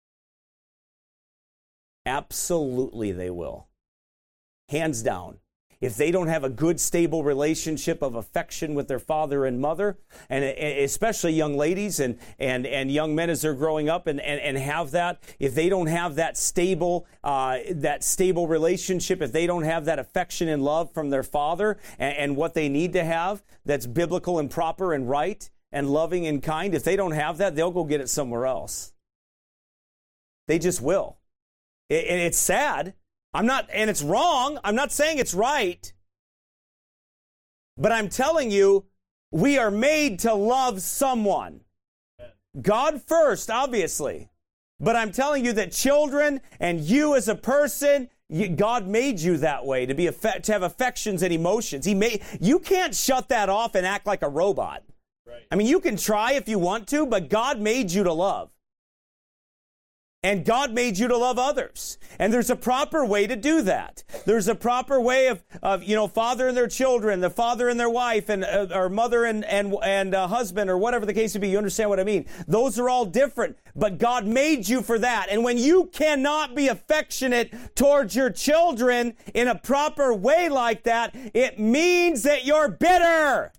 [SPEAKER 1] Absolutely they will. Hands down. If they don't have a good, stable relationship of affection with their father and mother, and especially young ladies and, and, and young men as they're growing up and, and, and have that, if they don't have that stable, uh, that stable relationship, if they don't have that affection and love from their father and, and what they need to have that's biblical and proper and right and loving and kind, if they don't have that, they'll go get it somewhere else. They just will. It, and it's sad. I'm not, and it's wrong. I'm not saying it's right. But I'm telling you, we are made to love someone. God first, obviously. But I'm telling you that children and you as a person, You, God made you that way, to be affe- to have affections and emotions. He made, you can't shut that off and act like a robot. Right. I mean, you can try if you want to, but God made you to love. And God made you to love others. And there's a proper way to do that. There's a proper way of, of you know, father and their children, the father and their wife, and uh, or mother and and and uh, husband, or whatever the case may be. You understand what I mean? Those are all different. But God made you for that. And when you cannot be affectionate towards your children in a proper way like that, it means that you're bitter.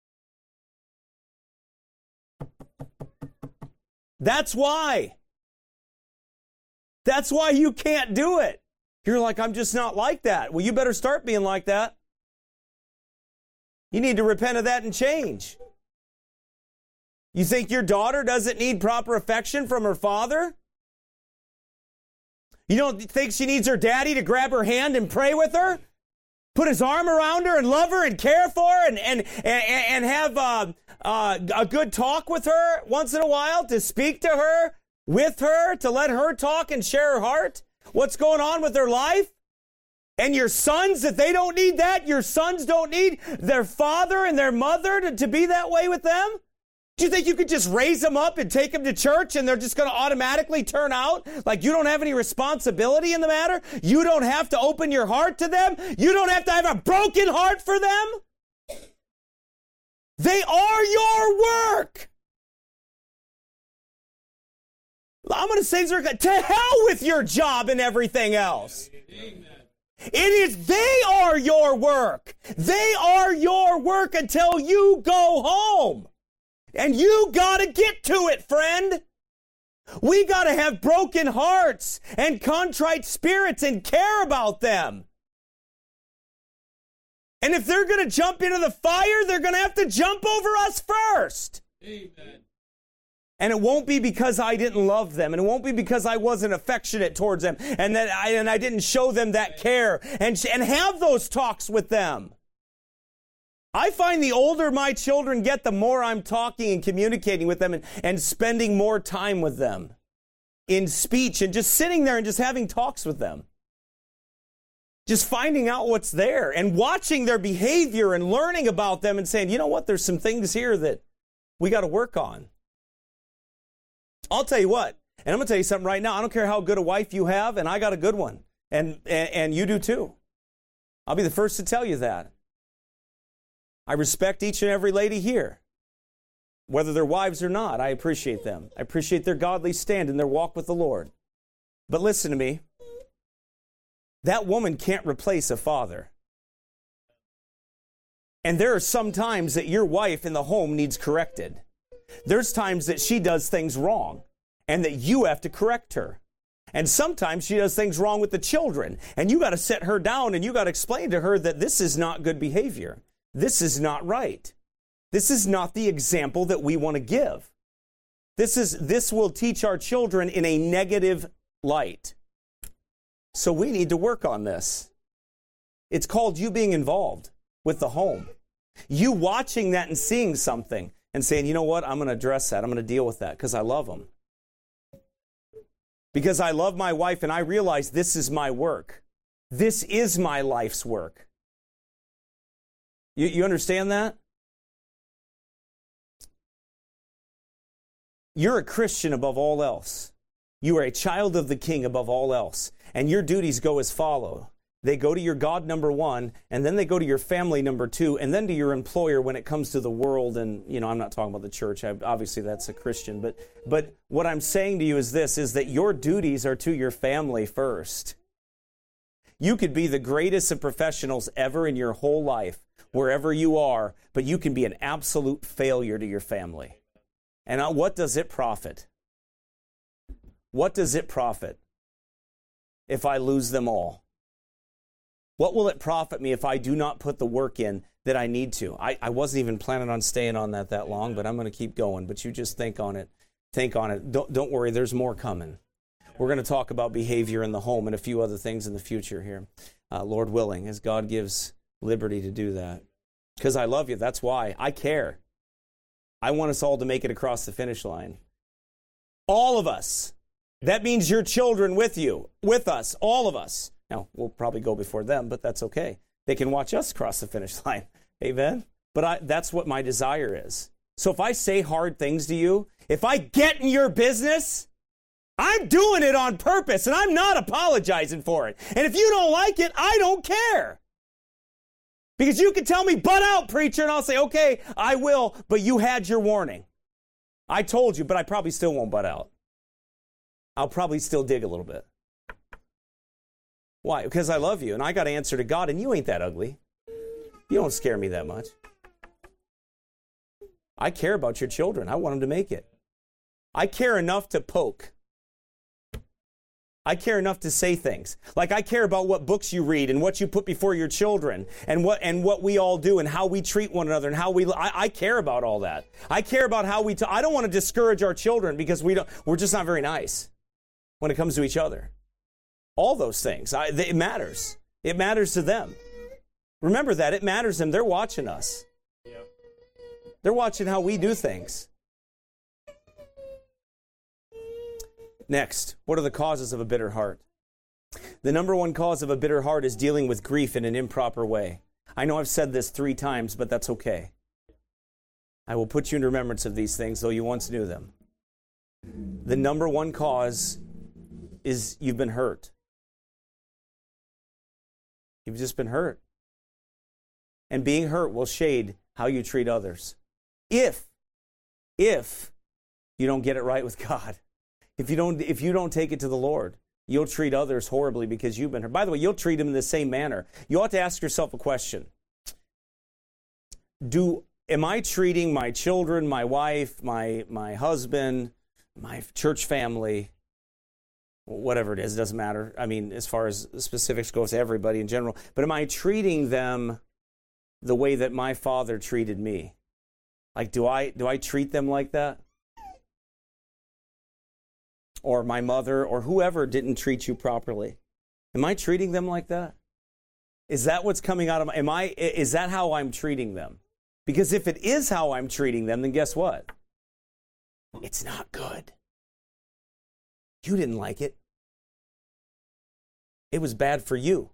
[SPEAKER 1] That's why. That's why you can't do it. You're like, I'm just not like that. Well, you better start being like that. You need to repent of that and change. You think your daughter doesn't need proper affection from her father? You don't think she needs her daddy to grab her hand and pray with her? Put his arm around her and love her and care for her and, and, and, and have uh, uh, a good talk with her once in a while, to speak to her, with her, to let her talk and share her heart, what's going on with her life? And your sons, if they don't need that, your sons don't need their father and their mother to, to be that way with them? Do you think you could just raise them up and take them to church and they're just going to automatically turn out like you don't have any responsibility in the matter? You don't have to open your heart to them? You don't have to have a broken heart for them? They are your work. I'm going to say, to hell with your job and everything else. Amen. It is, they are your work. They are your work until you go home. And you got to get to it, friend. We got to have broken hearts and contrite spirits and care about them. And if they're going to jump into the fire, they're going to have to jump over us first. Amen. And it won't be because I didn't love them, and it won't be because I wasn't affectionate towards them, and that I, and I didn't show them that care and, and have those talks with them. I find the older my children get, the more I'm talking and communicating with them and, and spending more time with them in speech and just sitting there and just having talks with them. Just finding out what's there and watching their behavior and learning about them and saying, you know what, there's some things here that we got to work on. I'll tell you what, and I'm going to tell you something right now. I don't care how good a wife you have, and I got a good one, and, and, and you do too. I'll be the first to tell you that. I respect each and every lady here, whether they're wives or not. I appreciate them. I appreciate their godly stand and their walk with the Lord. But listen to me. That woman can't replace a father. And there are some times that your wife in the home needs corrected. There's times that she does things wrong and that you have to correct her. And sometimes she does things wrong with the children, and you got to sit her down and you got to explain to her that this is not good behavior. This is not right. This is not the example that we want to give. This is this will teach our children in a negative light. So we need to work on this. It's called you being involved with the home. You watching that and seeing something and saying, you know what, I'm going to address that. I'm going to deal with that because I love them. Because I love my wife and I realize this is my work. This is my life's work. You, you understand that? You're a Christian above all else. You are a child of the King above all else. And your duties go as follow. They go to your God, number one, and then they go to your family, number two, and then to your employer when it comes to the world. And, you know, I'm not talking about the church. I, obviously, that's a Christian. But, but what I'm saying to you is this, is that your duties are to your family first. You could be the greatest of professionals ever in your whole life, wherever you are, but you can be an absolute failure to your family. And what does it profit? What does it profit if I lose them all? What will it profit me if I do not put the work in that I need to? I, I wasn't even planning on staying on that that long, but I'm going to keep going. But you just think on it. Think on it. Don't, don't worry, there's more coming. We're going to talk about behavior in the home and a few other things in the future here, uh, Lord willing, as God gives liberty to do that. Because I love you. That's why. I care. I want us all to make it across the finish line. All of us. That means your children with you, with us, all of us. Now, we'll probably go before them, but that's okay. They can watch us cross the finish line. Amen? But I, that's what my desire is. So if I say hard things to you, if I get in your business, I'm doing it on purpose, and I'm not apologizing for it. And if you don't like it, I don't care. Because you can tell me, butt out, preacher, and I'll say, okay, I will, but you had your warning. I told you, but I probably still won't butt out. I'll probably still dig a little bit. Why? Because I love you, and I got to answer to God, and you ain't that ugly. You don't scare me that much. I care about your children. I want them to make it. I care enough to poke. I care enough to say things. Like I care about what books you read and what you put before your children and what and what we all do and how we treat one another and how we. I, I care about all that. I care about how we. T- I don't want to discourage our children because we don't. We're just not very nice when it comes to each other. All those things. I, they, it matters. It matters to them. Remember that it matters to them. They're watching us. Yep. They're watching how we do things. Next, what are the causes of a bitter heart? The number one cause of a bitter heart is dealing with grief in an improper way. I know I've said this three times, but that's okay. I will put you in remembrance of these things, though you once knew them. The number one cause is you've been hurt. You've just been hurt. And being hurt will shade how you treat others. If, if you don't get it right with God. If you don't, if you don't take it to the Lord, you'll treat others horribly because you've been hurt. By the way, you'll treat them in the same manner. You ought to ask yourself a question. Do, am I treating my children, my wife, my, my husband, my church family, whatever it is, it doesn't matter. I mean, as far as specifics goes, everybody in general. But am I treating them the way that my father treated me? Like, do I, do I treat them like that? Or my mother, or whoever didn't treat you properly. Am I treating them like that? Is that what's coming out of my, am I, is that how I'm treating them? Because if it is how I'm treating them, then guess what? It's not good. You didn't like it. It was bad for you.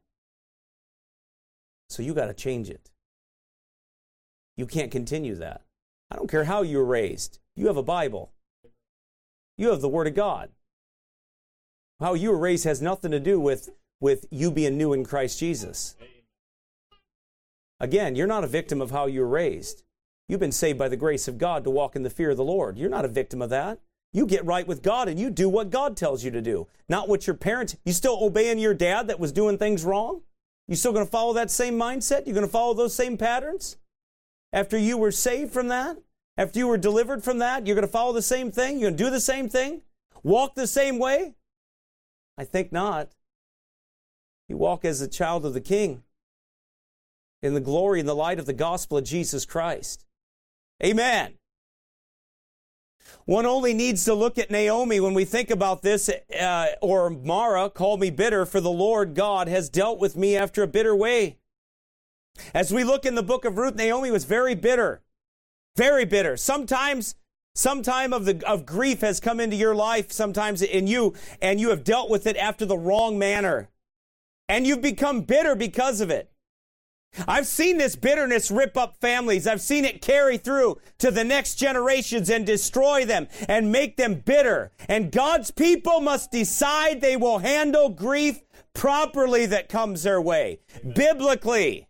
[SPEAKER 1] So you got to change it. You can't continue that. I don't care how you were raised. You have a Bible. You have the Word of God. How you were raised has nothing to do with, with you being new in Christ Jesus. Again, you're not a victim of how you were raised. You've been saved by the grace of God to walk in the fear of the Lord. You're not a victim of that. You get right with God and you do what God tells you to do. Not what your parents... You still obeying your dad that was doing things wrong? You still going to follow that same mindset? You're going to follow those same patterns? After you were saved from that? After you were delivered from that, you're going to follow the same thing? You're going to do the same thing? Walk the same way? I think not. You walk as a child of the King in the glory and the light of the gospel of Jesus Christ. Amen. One only needs to look at Naomi when we think about this, uh, or Mara, call me bitter, for the Lord God has dealt with me after a bitter way. As we look in the book of Ruth, Naomi was very bitter. Very bitter. Sometimes, some time of the of grief has come into your life, sometimes in you, and you have dealt with it after the wrong manner. And you've become bitter because of it. I've seen this bitterness rip up families. I've seen it carry through to the next generations and destroy them and make them bitter. And God's people must decide they will handle grief properly that comes their way. Amen. Biblically.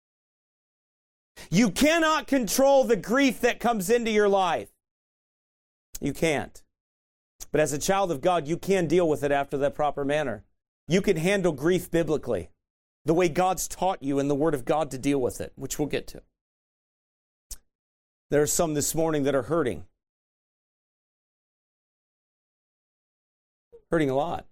[SPEAKER 1] You cannot control the grief that comes into your life. You can't. But as a child of God, you can deal with it after that proper manner. You can handle grief biblically, the way God's taught you in the Word of God to deal with it, which we'll get to. There are some this morning that are hurting. Hurting a lot.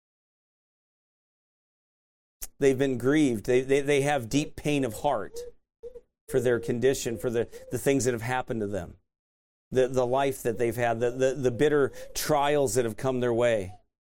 [SPEAKER 1] They've been grieved. They, they, they have deep pain of heart for their condition, for the, the things that have happened to them, the, the life that they've had, the, the, the bitter trials that have come their way.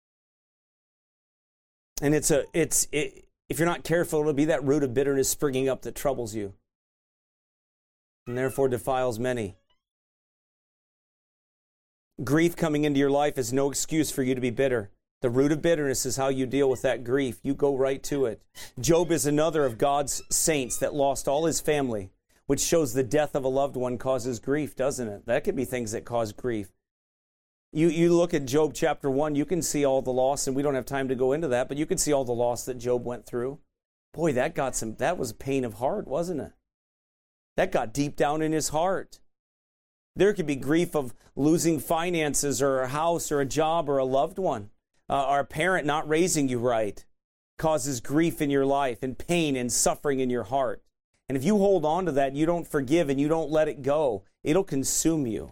[SPEAKER 1] And it's a, it's, it, if you're not careful, it'll be that root of bitterness springing up that troubles you and therefore defiles many. Grief coming into your life is no excuse for you to be bitter. The root of bitterness is how you deal with that grief. You go right to it. Job is another of God's saints that lost all his family, which shows the death of a loved one causes grief, doesn't it? That could be things that cause grief. You you look at Job chapter one, you can see all the loss, and we don't have time to go into that, but you can see all the loss that Job went through. Boy, that got some, that was pain of heart, wasn't it? That got deep down in his heart. There could be grief of losing finances or a house or a job or a loved one. Uh, or a parent not raising you right causes grief in your life and pain and suffering in your heart. And if you hold on to that, you don't forgive and you don't let it go, it'll consume you.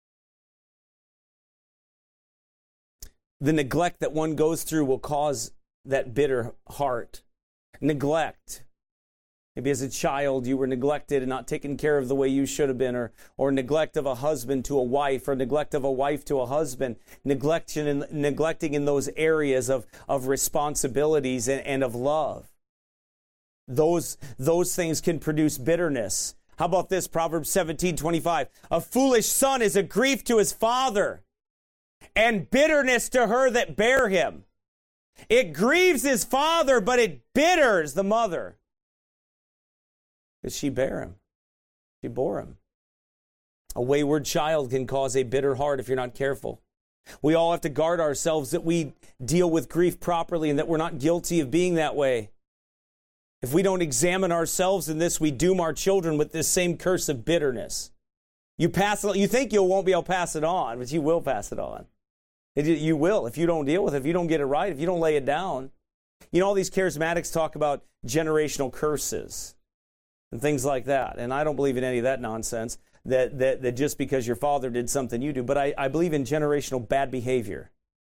[SPEAKER 1] The neglect that one goes through will cause that bitter heart. Neglect. Maybe as a child you were neglected and not taken care of the way you should have been, or, or neglect of a husband to a wife, or neglect of a wife to a husband, neglection in, neglecting in those areas of, of responsibilities and, and of love. Those, those things can produce bitterness. How about this? Proverbs seventeen twenty-five. A foolish son is a grief to his father, and bitterness to her that bare him. It grieves his father, but it bitters the mother. Because she bare him. She bore him. A wayward child can cause a bitter heart if you're not careful. We all have to guard ourselves that we deal with grief properly and that we're not guilty of being that way. If we don't examine ourselves in this, we doom our children with this same curse of bitterness. You pass it, you think you won't be able to pass it on, but you will pass it on. It, you will if you don't deal with it, if you don't get it right, if you don't lay it down. You know, all these charismatics talk about generational curses and things like that. And I don't believe in any of that nonsense, that that, that just because your father did something you do. But I, I believe in generational bad behavior.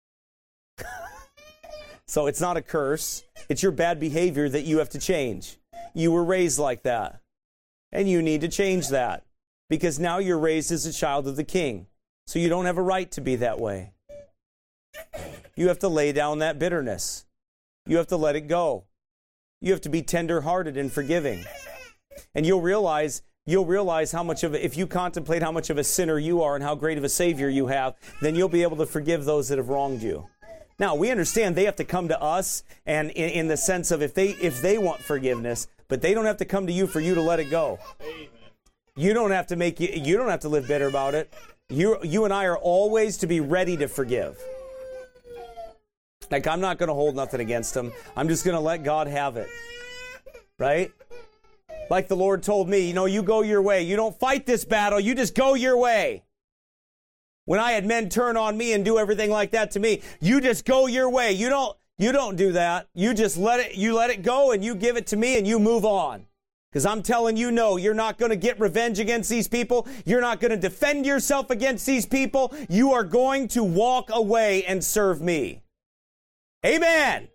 [SPEAKER 1] So it's not a curse. It's your bad behavior that you have to change. You were raised like that. And you need to change that. Because now you're raised as a child of the King. So you don't have a right to be that way. You have to lay down that bitterness. You have to let it go. You have to be tender-hearted and forgiving. And you'll realize, you'll realize how much of a, if you contemplate how much of a sinner you are and how great of a Savior you have, then you'll be able to forgive those that have wronged you. Now, we understand they have to come to us, and in, in the sense of if they if they want forgiveness, but they don't have to come to you for you to let it go. Amen. You don't have to make you, you don't have to live bitter about it. You you and I are always to be ready to forgive. Like, I'm not going to hold nothing against them. I'm just going to let God have it. Right? Like the Lord told me, you know, you go your way. You don't fight this battle. You just go your way. When I had men turn on me and do everything like that to me, you just go your way. You don't, you don't do that. You just let it, you let it go and you give it to me and you move on. Because I'm telling you, no, you're not going to get revenge against these people. You're not going to defend yourself against these people. You are going to walk away and serve me. Amen.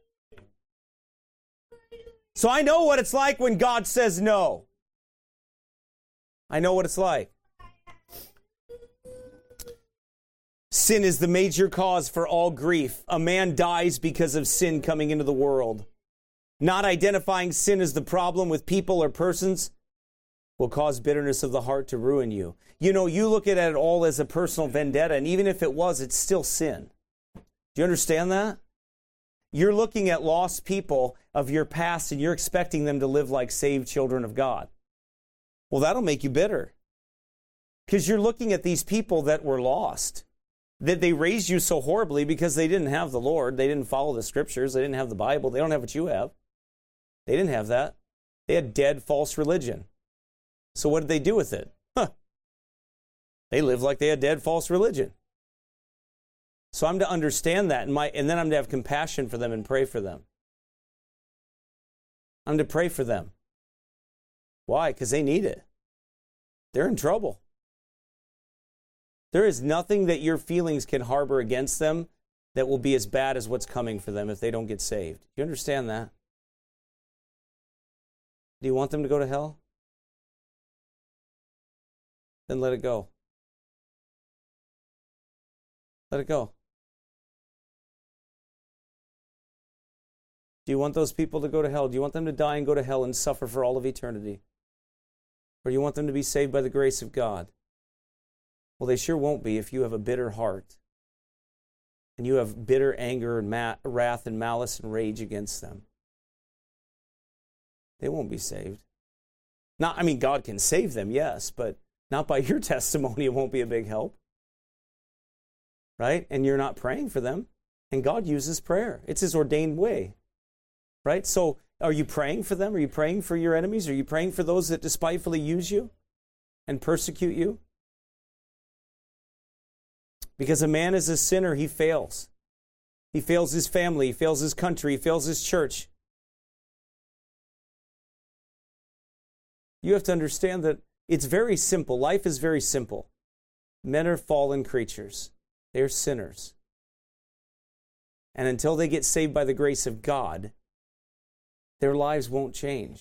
[SPEAKER 1] So I know what it's like when God says no. I know what it's like. Sin is the major cause for all grief. A man dies because of sin coming into the world. Not identifying sin as the problem with people or persons will cause bitterness of the heart to ruin you. You know, you look at it all as a personal vendetta, and even if it was, it's still sin. Do you understand that? You're looking at lost people of your past, and you're expecting them to live like saved children of God. Well, that'll make you bitter. Because you're looking at these people that were lost, that they raised you so horribly because they didn't have the Lord. They didn't follow the Scriptures. They didn't have the Bible. They don't have what you have. They didn't have that. They had dead, false religion. So what did they do with it? Huh. They lived like they had dead, false religion. So I'm to understand that, and, my, and then I'm to have compassion for them and pray for them. I'm to pray for them. Why? Because they need it. They're in trouble. There is nothing that your feelings can harbor against them that will be as bad as what's coming for them if they don't get saved. Do you understand that? Do you want them to go to hell? Then let it go. Let it go. Do you want those people to go to hell? Do you want them to die and go to hell and suffer for all of eternity? Or do you want them to be saved by the grace of God? Well, they sure won't be if you have a bitter heart. and you have bitter anger and ma- wrath and malice and rage against them, they won't be saved. Not, I mean, God can save them, yes, but not by your testimony. It won't be a big help. Right? And you're not praying for them. And God uses prayer. It's His ordained way. Right? So are you praying for them? Are you praying for your enemies? Are you praying for those that despitefully use you and persecute you? Because a man is a sinner, he fails. He fails his family, he fails his country, he fails his church. You have to understand that it's very simple. Life is very simple. Men are fallen creatures. They're sinners. And until they get saved by the grace of God, their lives won't change.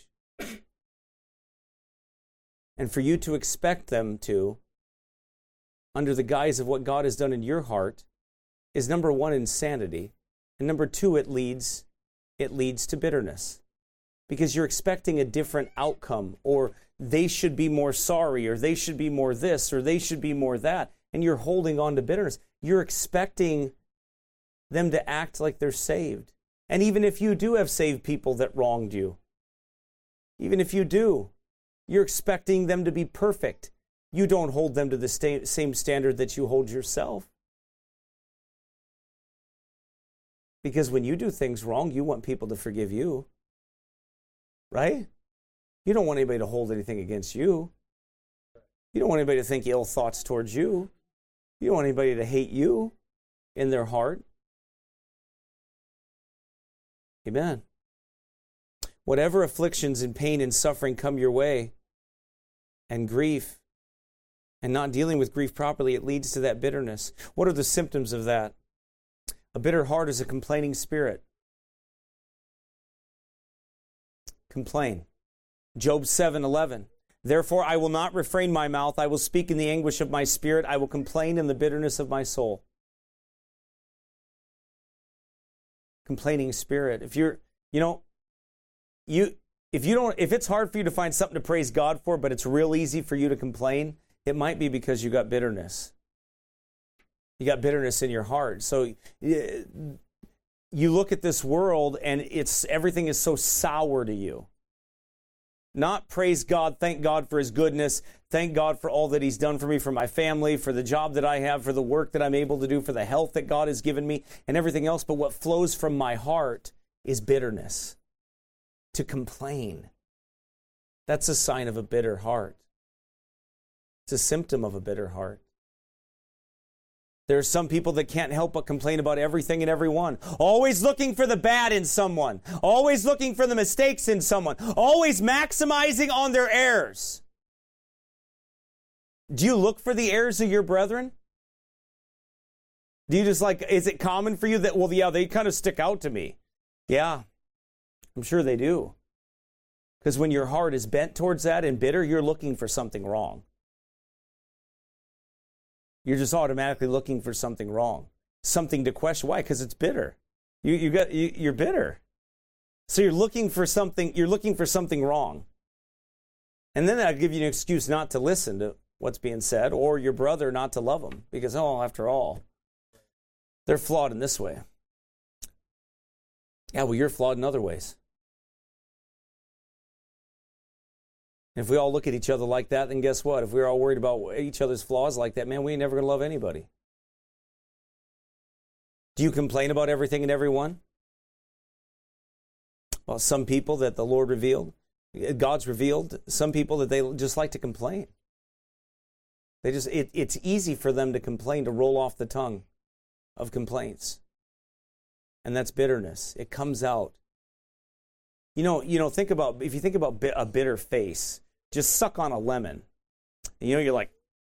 [SPEAKER 1] And for you to expect them to, under the guise of what God has done in your heart, is number one, insanity. And number two, it leads, it leads to bitterness. Because you're expecting a different outcome, or they should be more sorry, or they should be more this, or they should be more that. And you're holding on to bitterness. You're expecting them to act like they're saved. And even if you do have saved people that wronged you, even if you do, you're expecting them to be perfect. You don't hold them to the sta- same standard that you hold yourself. Because when you do things wrong, you want people to forgive you. Right? You don't want anybody to hold anything against you. You don't want anybody to think ill thoughts towards you. You don't want anybody to hate you in their heart. Amen. Whatever afflictions and pain and suffering come your way, and grief, and not dealing with grief properly, it leads to that bitterness. What are the symptoms of that? A bitter heart is a complaining spirit. Complain. Job seven eleven. Therefore I will not refrain my mouth. I will speak in the anguish of my spirit. I will complain in the bitterness of my soul. Complaining spirit. If you're, you know, you if you don't, if it's hard for you to find something to praise God for, but it's real easy for you to complain, it might be because you got bitterness. You got bitterness in your heart. So you look at this world and it's everything is so sour to you. Not praise God, thank God for His goodness, thank God for all that He's done for me, for my family, for the job that I have, for the work that I'm able to do, for the health that God has given me, and everything else. But what flows from my heart is bitterness. To complain. That's a sign of a bitter heart. It's a symptom of a bitter heart. There are some people that can't help but complain about everything and everyone. Always looking for the bad in someone. Always looking for the mistakes in someone. Always maximizing on their errors. Do you look for the errors of your brethren? Do you just like, is it common for you that, well, yeah, they kind of stick out to me? Yeah, I'm sure they do. Because when your heart is bent towards that and bitter, you're looking for something wrong. You're just automatically looking for something wrong, something to question. Why? Because it's bitter. You you got you, you're bitter, so you're looking for something. You're looking for something wrong, and then that'll give you an excuse not to listen to what's being said, or your brother not to love them because, oh, after all, they're flawed in this way. Yeah, well, you're flawed in other ways. If we all look at each other like that, then guess what? If we're all worried about each other's flaws like that, man, we ain't never going to love anybody. Do you complain about everything and everyone? Well, some people that the Lord revealed, God's revealed, some people that they just like to complain. They just it, it's easy for them to complain, to roll off the tongue of complaints. And that's bitterness. It comes out. You know, you know, think about, if you think about a bitter face, just suck on a lemon. And, you know, you're like,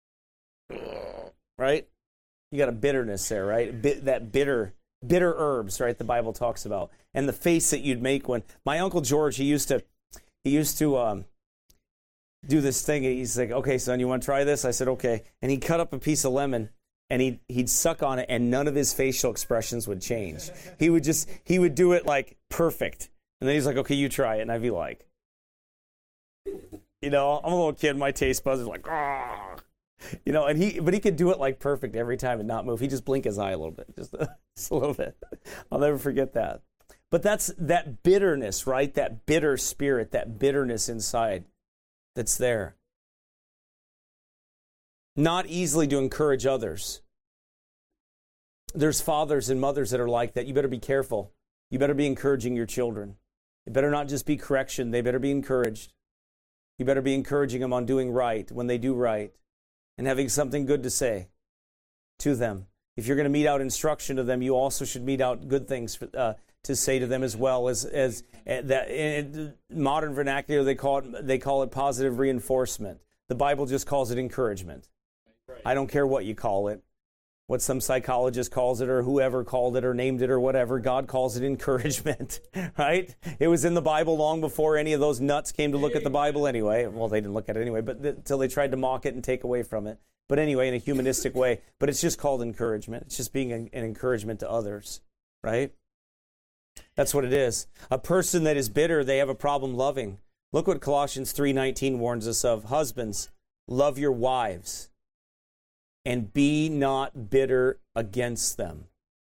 [SPEAKER 1] right? You got a bitterness there, right? Bit, that bitter, bitter herbs, right? The Bible talks about. And the face that you'd make when, my Uncle George, he used to, he used to um, do this thing. He's like, okay, son, you want to try this? I said, okay. And he'd cut up a piece of lemon and he'd, he'd suck on it and none of his facial expressions would change. He would just, he would do it like perfect. And then he's like, okay, you try it. And I'd be like, you know, I'm a little kid. My taste buds are like, ah. You know, and he, but he could do it like perfect every time and not move. He just blink his eye a little bit, just, just a little bit. I'll never forget that. But that's that bitterness, right? That bitter spirit, that bitterness inside that's there. Not easily to encourage others. There's fathers and mothers that are like that. You better be careful. You better be encouraging your children. It better not just be correction. They better be encouraged. You better be encouraging them on doing right when they do right and having something good to say to them. If you're going to mete out instruction to them, you also should mete out good things for, uh, to say to them as well as as uh, that. In modern vernacular, they call it they call it positive reinforcement. The Bible just calls it encouragement. Right. I don't care what you call it, what some psychologist calls it, or whoever called it, or named it, or whatever. God calls it encouragement. Right? It was in the Bible long before any of those nuts came to look at the Bible anyway. Well, they didn't look at it anyway, but until they tried to mock it and take away from it. But anyway, in a humanistic way. But it's just called encouragement. It's just being an, an encouragement to others. Right? That's what it is. A person that is bitter, they have a problem loving. Look what Colossians three nineteen warns us of. Husbands, love your wives, and be not bitter against them.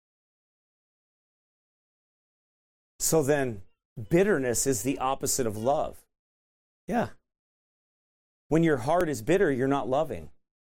[SPEAKER 1] So then, bitterness is the opposite of love. Yeah. When your heart is bitter, you're not loving.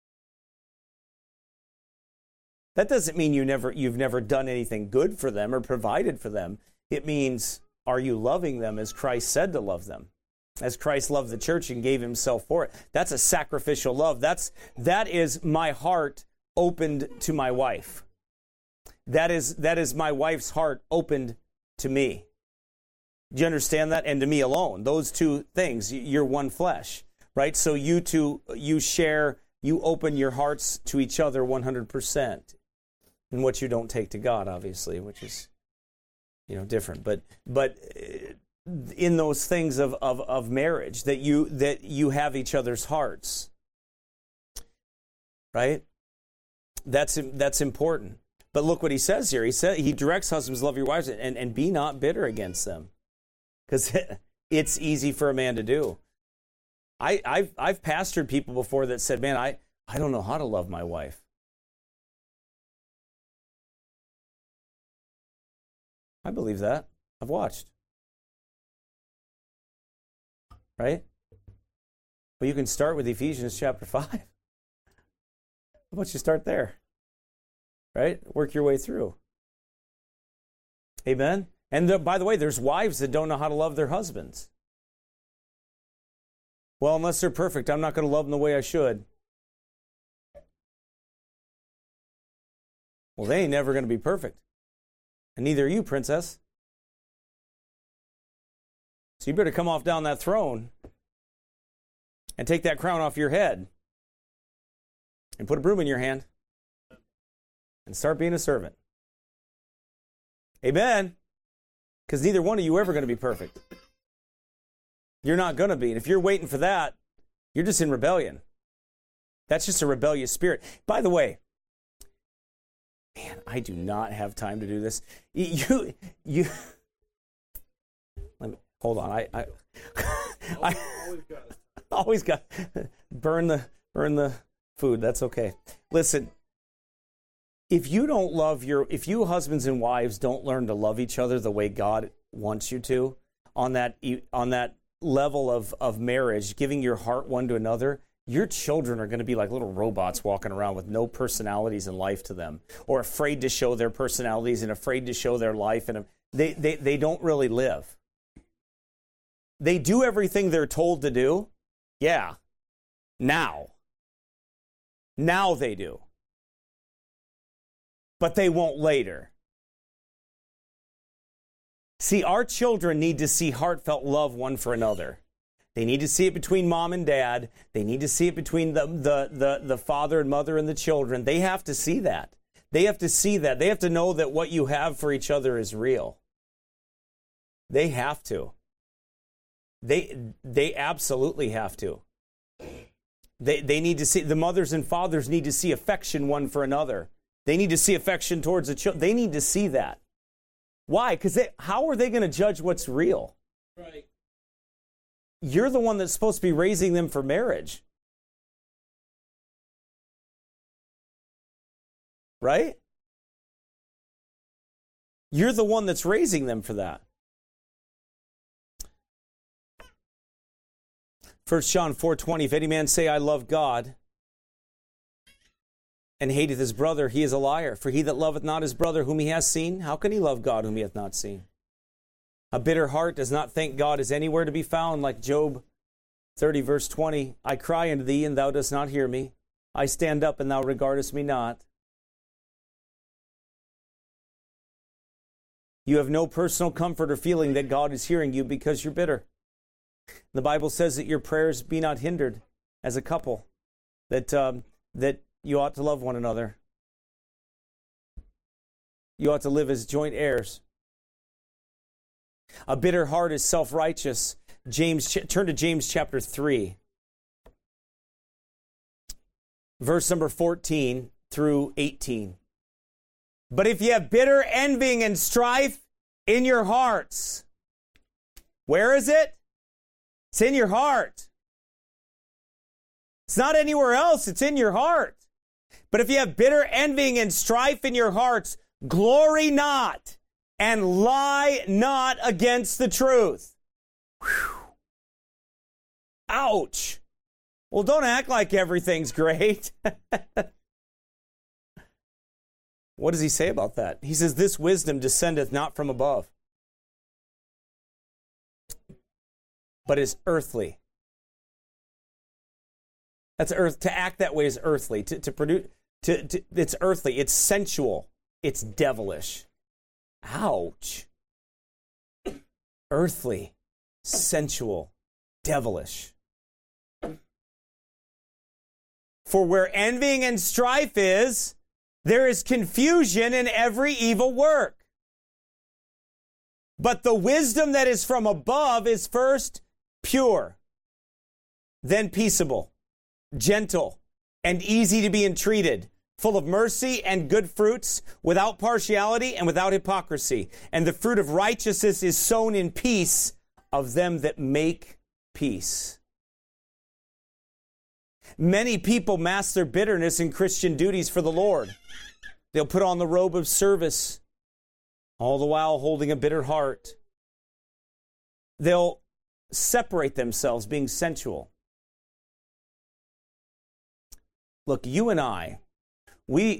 [SPEAKER 1] That doesn't mean you never, you've never done anything good for them or provided for them. It means, are you loving them as Christ said to love them? As Christ loved the church and gave himself for it. That's a sacrificial love. That's, that is my heart opened to my wife. That is, that is my wife's heart opened to me. Do you understand that? And to me alone. Those two things. You're one flesh, right? So you two, you share, you open your hearts to each other one hundred percent. And what you don't take to God, obviously, which is, you know, different. But but in those things of, of, of marriage, that you that you have each other's hearts, right? That's that's important. But look what he says here. He said he directs husbands, love your wives, and, and be not bitter against them, because it's easy for a man to do. I I've I've pastored people before that said, "Man, I I don't know how to love my wife." I believe that. I've watched. Right? But you can start with Ephesians chapter five. How about you start there? Right? Work your way through. Amen? And the, by the way, there's wives that don't know how to love their husbands. Well, unless they're perfect, I'm not going to love them the way I should. Well, they ain't never going to be perfect. And neither are you, princess. So you better come off down that throne and take that crown off your head and put a broom in your hand and start being a servant. Amen? Because neither one of you are ever going to be perfect. You're not going to be. And if you're waiting for that, you're just in rebellion. That's just a rebellious spirit. By the way, man, I do not have time to do this. You, you. Let me hold on. I, I, I always got, always got burn the burn the food. That's okay. Listen, if you don't love your, if you husbands and wives don't learn to love each other the way God wants you to, on that on that level of of marriage, giving your heart one to another, your children are going to be like little robots walking around with no personalities and life to them, or afraid to show their personalities and afraid to show their life. And they, they, they don't really live. They do everything they're told to do. Yeah. Now. Now they do. But they won't later. See, our children need to see heartfelt love one for another. They need to see it between mom and dad. They need to see it between the, the, the, the father and mother and the children. They have to see that. They have to see that. They have to know that what you have for each other is real. They have to. They, they absolutely have to. They, they need to see, the mothers and fathers need to see affection one for another. They need to see affection towards the children. They need to see that. Why? Because how are they going to judge what's real? Right. You're the one that's supposed to be raising them for marriage. right? You're the one that's raising them for that. First John four twenty, if any man say, I love God, and hateth his brother, he is a liar. For he that loveth not his brother whom he has seen, how can he love God whom he hath not seen? A bitter heart does not think God is anywhere to be found, like Job thirty, verse twenty. I cry unto thee, and thou dost not hear me. I stand up, and thou regardest me not. You have no personal comfort or feeling that God is hearing you because you're bitter. The Bible says that your prayers be not hindered as a couple, that um, that you ought to love one another. You ought to live as joint heirs. A bitter heart is self-righteous. James, turn to James chapter three, verse number fourteen through eighteen. But if ye have bitter envying and strife in your hearts, where is it? It's in your heart. It's not anywhere else. It's in your heart. But if you have bitter envying and strife in your hearts, glory not and lie not against the truth. Whew. Ouch. Well, don't act like everything's great. What does he say about that? He says, this wisdom descendeth not from above, but is earthly. That's earth. To act that way is earthly. To, to produce, to, to, it's earthly. It's sensual. It's devilish. Ouch. Earthly, sensual, devilish. For where envying and strife is, there is confusion in every evil work. But the wisdom that is from above is first pure, then peaceable, gentle, and easy to be entreated, full of mercy and good fruits, without partiality and without hypocrisy. And the fruit of righteousness is sown in peace of them that make peace. Many people mask their bitterness in Christian duties for the Lord. They'll put on the robe of service, all the while holding a bitter heart. They'll separate themselves, being sensual. Look, you and I, we,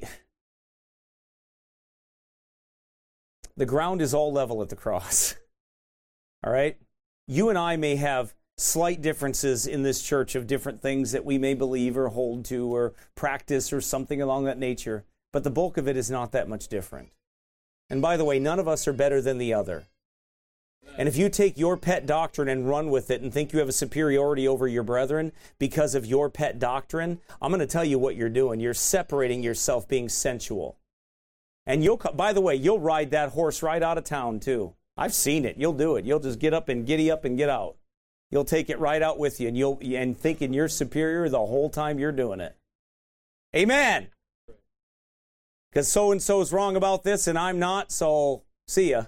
[SPEAKER 1] the ground is all level at the cross. All right? You and I may have slight differences in this church of different things that we may believe or hold to or practice or something along that nature, but the bulk of it is not that much different. And by the way, none of us are better than the other. And if you take your pet doctrine and run with it and think you have a superiority over your brethren because of your pet doctrine, I'm going to tell you what you're doing. You're separating yourself, being sensual. And you'll, by the way, you'll ride that horse right out of town too. I've seen it. You'll do it. You'll just get up and giddy up and get out. You'll take it right out with you, and you'll and thinking you're superior the whole time you're doing it. Amen. Because so-and-so's wrong about this and I'm not, so see ya.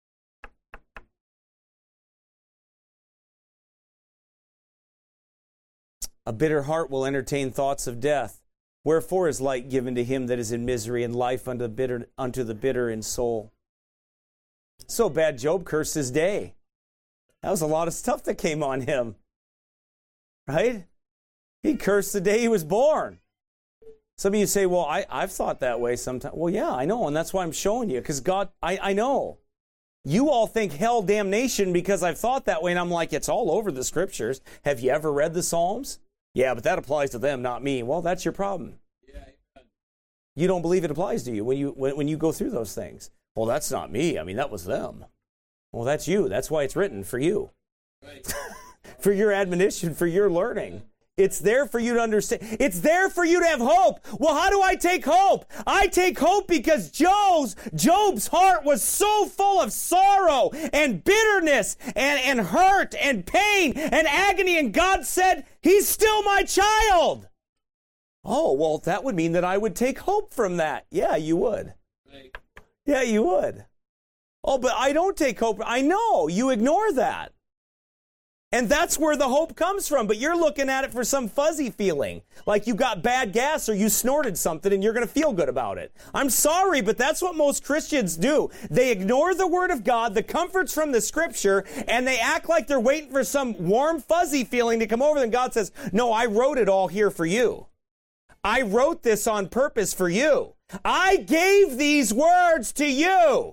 [SPEAKER 1] A bitter heart will entertain thoughts of death. Wherefore is light given to him that is in misery, and life unto the bitter, unto the bitter in soul. So bad Job cursed his day. That was a lot of stuff that came on him. Right? He cursed the day he was born. Some of you say, well, I, I've thought that way sometimes. Well, yeah, I know, and that's why I'm showing you, because God, I, I know. You all think hell, damnation, because I've thought that way, and I'm like, it's all over the Scriptures. Have you ever read the Psalms? Yeah, but that applies to them, not me. Well, that's your problem. Yeah. You don't believe it applies to you when you when, when you go through those things. Well, that's not me. I mean, that was them. Well, that's you. That's why it's written, for you. Right. For your admonition, for your learning. It's there for you to understand. It's there for you to have hope. Well, how do I take hope? I take hope because Job's, Job's heart was so full of sorrow and bitterness and, and hurt and pain and agony. And God said, he's still my child. Oh, well, that would mean that I would take hope from that. Yeah, you would. Right. Yeah, you would. Oh, but I don't take hope. I know. You ignore that. And that's where the hope comes from. But you're looking at it for some fuzzy feeling, like you got bad gas or you snorted something and you're going to feel good about it. I'm sorry, but that's what most Christians do. They ignore the Word of God, the comforts from the Scripture, and they act like they're waiting for some warm, fuzzy feeling to come over them. God says, no, I wrote it all here for you. I wrote this on purpose for you. I gave these words to you.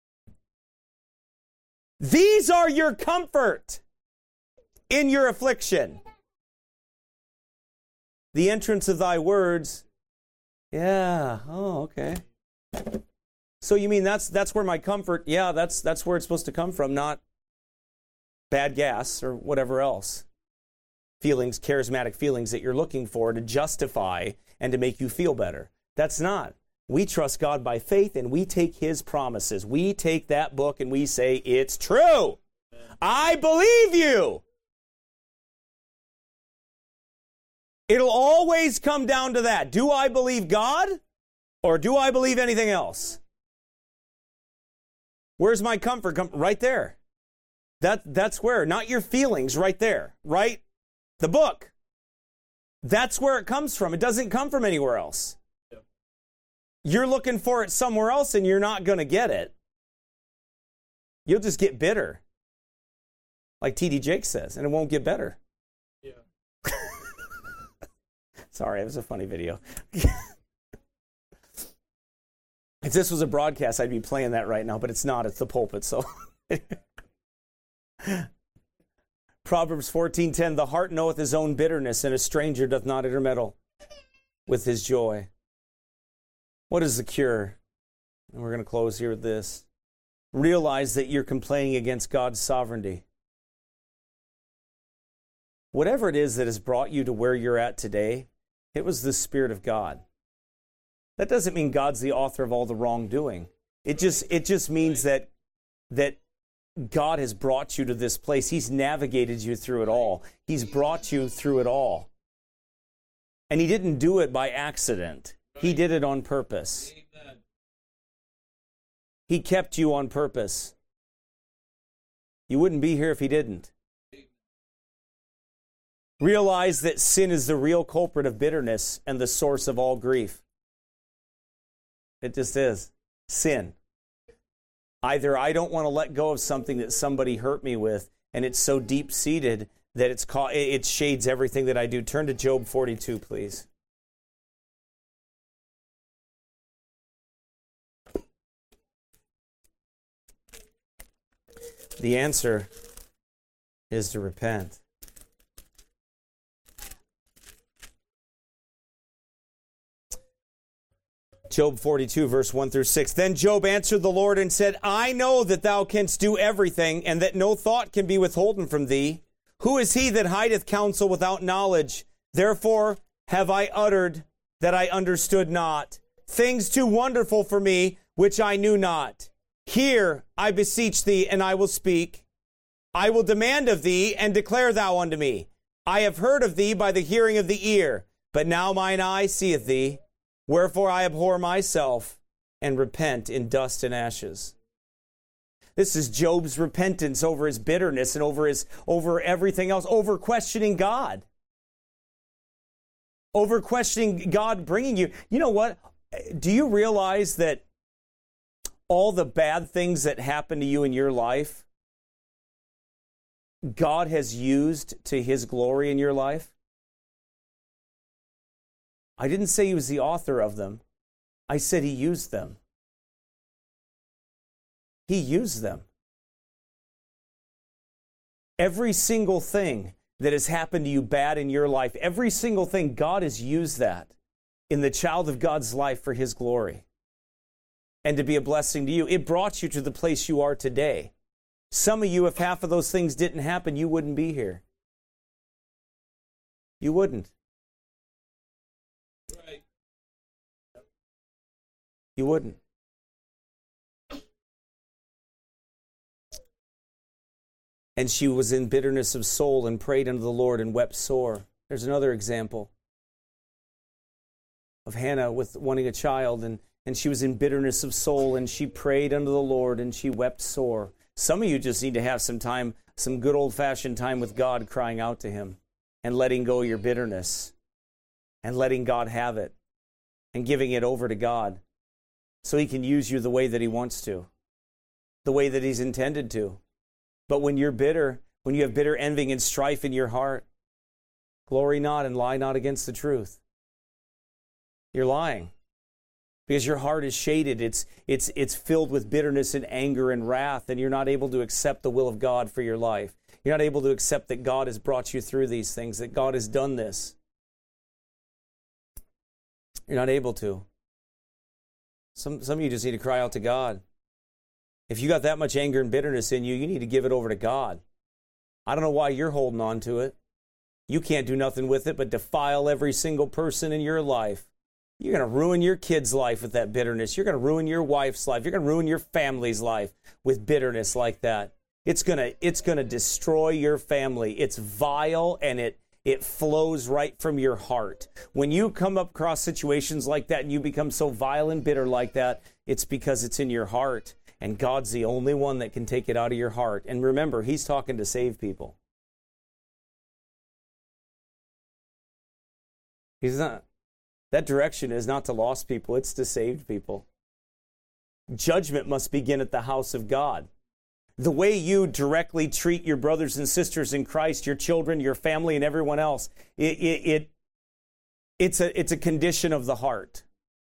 [SPEAKER 1] These are your comfort in your affliction. The entrance of thy words. Yeah. Oh, okay. So you mean that's that's where my comfort, yeah, that's that's where it's supposed to come from, not bad gas or whatever else. Feelings, charismatic feelings that you're looking for to justify and to make you feel better. That's not. We trust God by faith and we take His promises. We take that book and we say, it's true. I believe you. It'll always come down to that. Do I believe God or do I believe anything else? Where's my comfort? Come right there. That, that's where, not your feelings, right there, right? The book. That's where it comes from. It doesn't come from anywhere else. Yeah. You're looking for it somewhere else and you're not going to get it. You'll just get bitter. Like T D Jakes says, and it won't get better. Yeah. Sorry, it was a funny video. If this was a broadcast, I'd be playing that right now, but it's not. It's the pulpit, so... Proverbs fourteen ten, the heart knoweth his own bitterness, and a stranger doth not intermeddle with his joy. What is the cure? And we're going to close here with this. Realize that you're complaining against God's sovereignty. Whatever it is that has brought you to where you're at today, it was the Spirit of God. That doesn't mean God's the author of all the wrongdoing. It just it just means that that God has brought you to this place. He's navigated you through it all. He's brought you through it all. And He didn't do it by accident. He did it on purpose. He kept you on purpose. You wouldn't be here if He didn't. Realize that sin is the real culprit of bitterness and the source of all grief. It just is. Sin. Either I don't want to let go of something that somebody hurt me with, and it's so deep-seated that it's ca- it shades everything that I do. Turn to Job forty-two, please. The answer is to repent. Job forty-two, verse one through six. Then Job answered the Lord and said, I know that thou canst do everything, and that no thought can be withholden from thee. Who is he that hideth counsel without knowledge? Therefore have I uttered that I understood not. Things too wonderful for me, which I knew not. Hear, I beseech thee, and I will speak. I will demand of thee, and declare thou unto me. I have heard of thee by the hearing of the ear, but now mine eye seeth thee. Wherefore I abhor myself and repent in dust and ashes. This is Job's repentance over his bitterness and over his over everything else, over questioning God. Over questioning God bringing you. You know what? Do you realize that all the bad things that happen to you in your life, God has used to His glory in your life? I didn't say He was the author of them. I said He used them. He used them. Every single thing that has happened to you bad in your life, every single thing, God has used that in the child of God's life for His glory and to be a blessing to you. It brought you to the place you are today. Some of you, if half of those things didn't happen, you wouldn't be here. You wouldn't. Right. You wouldn't. And she was in bitterness of soul and prayed unto the Lord and wept sore. There's another example of Hannah with wanting a child, and, and she was in bitterness of soul, and she prayed unto the Lord and she wept sore. Some of you just need to have some time some good old-fashioned time with God, crying out to him and letting go of your bitterness and letting God have it and giving it over to God so he can use you the way that he wants to, the way that he's intended to. But when you're bitter, when you have bitter envy and strife in your heart, glory not and lie not against the truth. You're lying because your heart is shaded. It's, it's, it's filled with bitterness and anger and wrath, and you're not able to accept the will of God for your life. You're not able to accept that God has brought you through these things, that God has done this. You're not able to. Some, some of you just need to cry out to God. If you got that much anger and bitterness in you, you need to give it over to God. I don't know why you're holding on to it. You can't do nothing with it but defile every single person in your life. You're going to ruin your kid's life with that bitterness. You're going to ruin your wife's life. You're going to ruin your family's life with bitterness like that. It's going to, it's going to destroy your family. It's vile, and it, it flows right from your heart. When you come up across situations like that and you become so vile and bitter like that, it's because it's in your heart. And God's the only one that can take it out of your heart. And remember, he's talking to save people. He's not. That direction is not to lost people, it's to saved people. Judgment must begin at the house of God. The way you directly treat your brothers and sisters in Christ, your children, your family, and everyone else, it, it, it it's a it's a condition of the heart.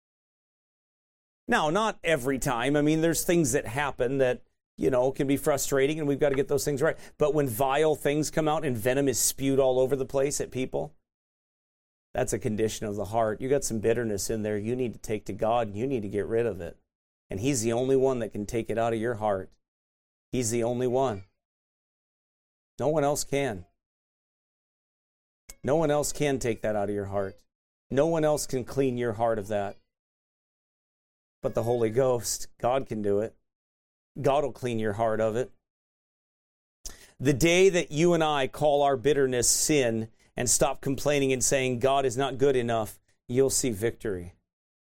[SPEAKER 1] Now, not every time. I mean, there's things that happen that, you know, can be frustrating, and we've got to get those things right. But when vile things come out and venom is spewed all over the place at people, that's a condition of the heart. You got some bitterness in there you need to take to God, and you need to get rid of it. And he's the only one that can take it out of your heart. He's the only one. No one else can. No one else can take that out of your heart. No one else can clean your heart of that. But the Holy Ghost, God can do it. God will clean your heart of it. The day that you and I call our bitterness sin and stop complaining and saying God is not good enough, you'll see victory.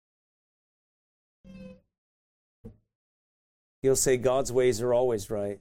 [SPEAKER 1] You'll say God's ways are always right.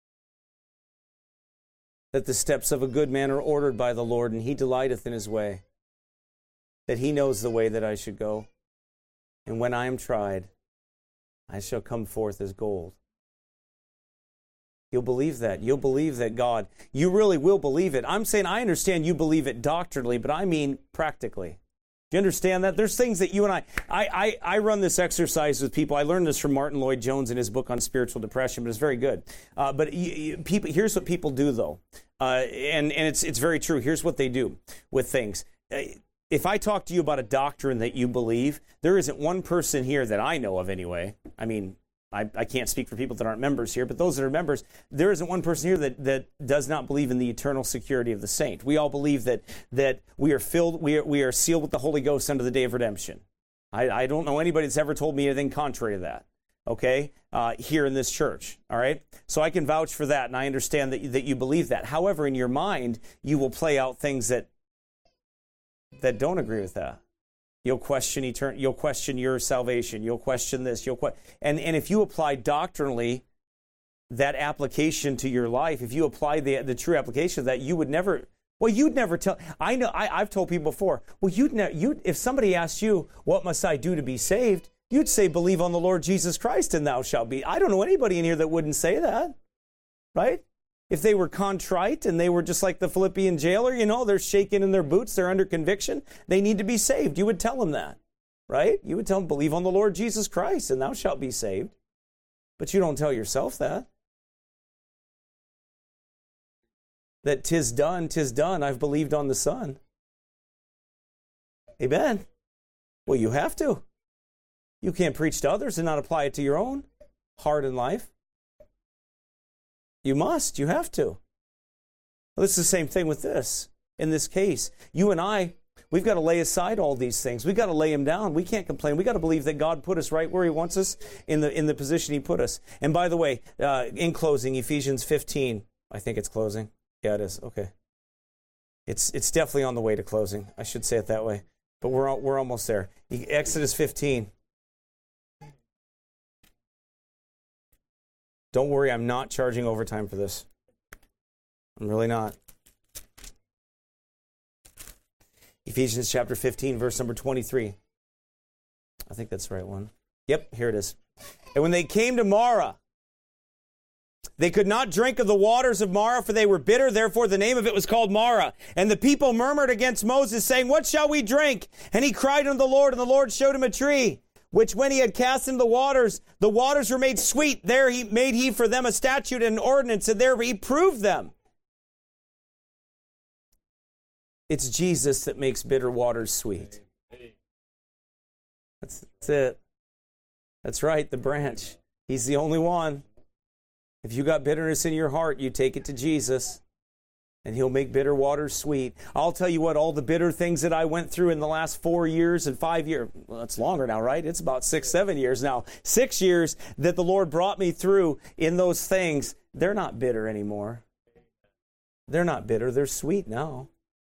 [SPEAKER 1] That the steps of a good man are ordered by the Lord, and he delighteth in his way. That he knows the way that I should go. And when I am tried, I shall come forth as gold. You'll believe that. You'll believe that God, you really will believe it. I'm saying I understand you believe it doctrinally, but I mean practically. Do you understand that? There's things that you and I, I, I, I run this exercise with people. I learned this from Martin Lloyd-Jones in his book on spiritual depression, but it's very good. Uh, but you, you, people, here's what people do, though. Uh, and, and it's, it's very true. Here's what they do with things. If I talk to you about a doctrine that you believe, there isn't one person here that I know of anyway. I mean, I, I can't speak for people that aren't members here, but those that are members, there isn't one person here that, that does not believe in the eternal security of the saint. We all believe that that we are filled, we are, we are sealed with the Holy Ghost unto the day of redemption. I, I don't know anybody that's ever told me anything contrary to that, okay, uh, here in this church, all right? So I can vouch for that, and I understand that, that you believe that. However, in your mind, you will play out things that that don't agree with that. You'll question etern- You'll question your salvation. You'll question this. You'll que- and and if you apply doctrinally that application to your life, if you apply the the true application of that, you would never. Well, you'd never tell. I know. I, I've told people before. Well, you'd never. You if somebody asked you, "What must I do to be saved?" You'd say, "Believe on the Lord Jesus Christ, and thou shalt be." I don't know anybody in here that wouldn't say that, right? If they were contrite and they were just like the Philippian jailer, you know, they're shaking in their boots, they're under conviction, they need to be saved. You would tell them that, right? You would tell them, believe on the Lord Jesus Christ, and thou shalt be saved. But you don't tell yourself that. That 'tis done, 'tis done, I've believed on the Son. Amen. Well, you have to. You can't preach to others and not apply it to your own heart and life. You must. You have to. Well, it's the same thing with this. In this case, you and I, we've got to lay aside all these things. We've got to lay them down. We can't complain. We've got to believe that God put us right where he wants us in the in the position he put us. And by the way, uh, in closing, Ephesians fifteen, I think it's closing. Yeah, it is. Okay. It's it's definitely on the way to closing. I should say it that way. But we're we're almost there. Exodus fifteen. Don't worry, I'm not charging overtime for this. I'm really not. Ephesians chapter fifteen, verse number twenty-three. I think that's the right one. Yep, here it is. And when they came to Marah, they could not drink of the waters of Marah, for they were bitter. Therefore, the name of it was called Marah. And the people murmured against Moses, saying, what shall we drink? And he cried unto the Lord, and the Lord showed him a tree, which when he had cast into the waters, the waters were made sweet. There he made he for them a statute and an ordinance, and there he proved them. It's Jesus that makes bitter waters sweet. That's, that's it. That's right, the branch. He's the only one. If you got bitterness in your heart, you take it to Jesus, and he'll make bitter waters sweet. I'll tell you what, all the bitter things that I went through in the last four years and five years, well, that's longer now, right? It's about six, seven years now. Six years that the Lord brought me through in those things, they're not bitter anymore. They're not bitter. They're sweet now.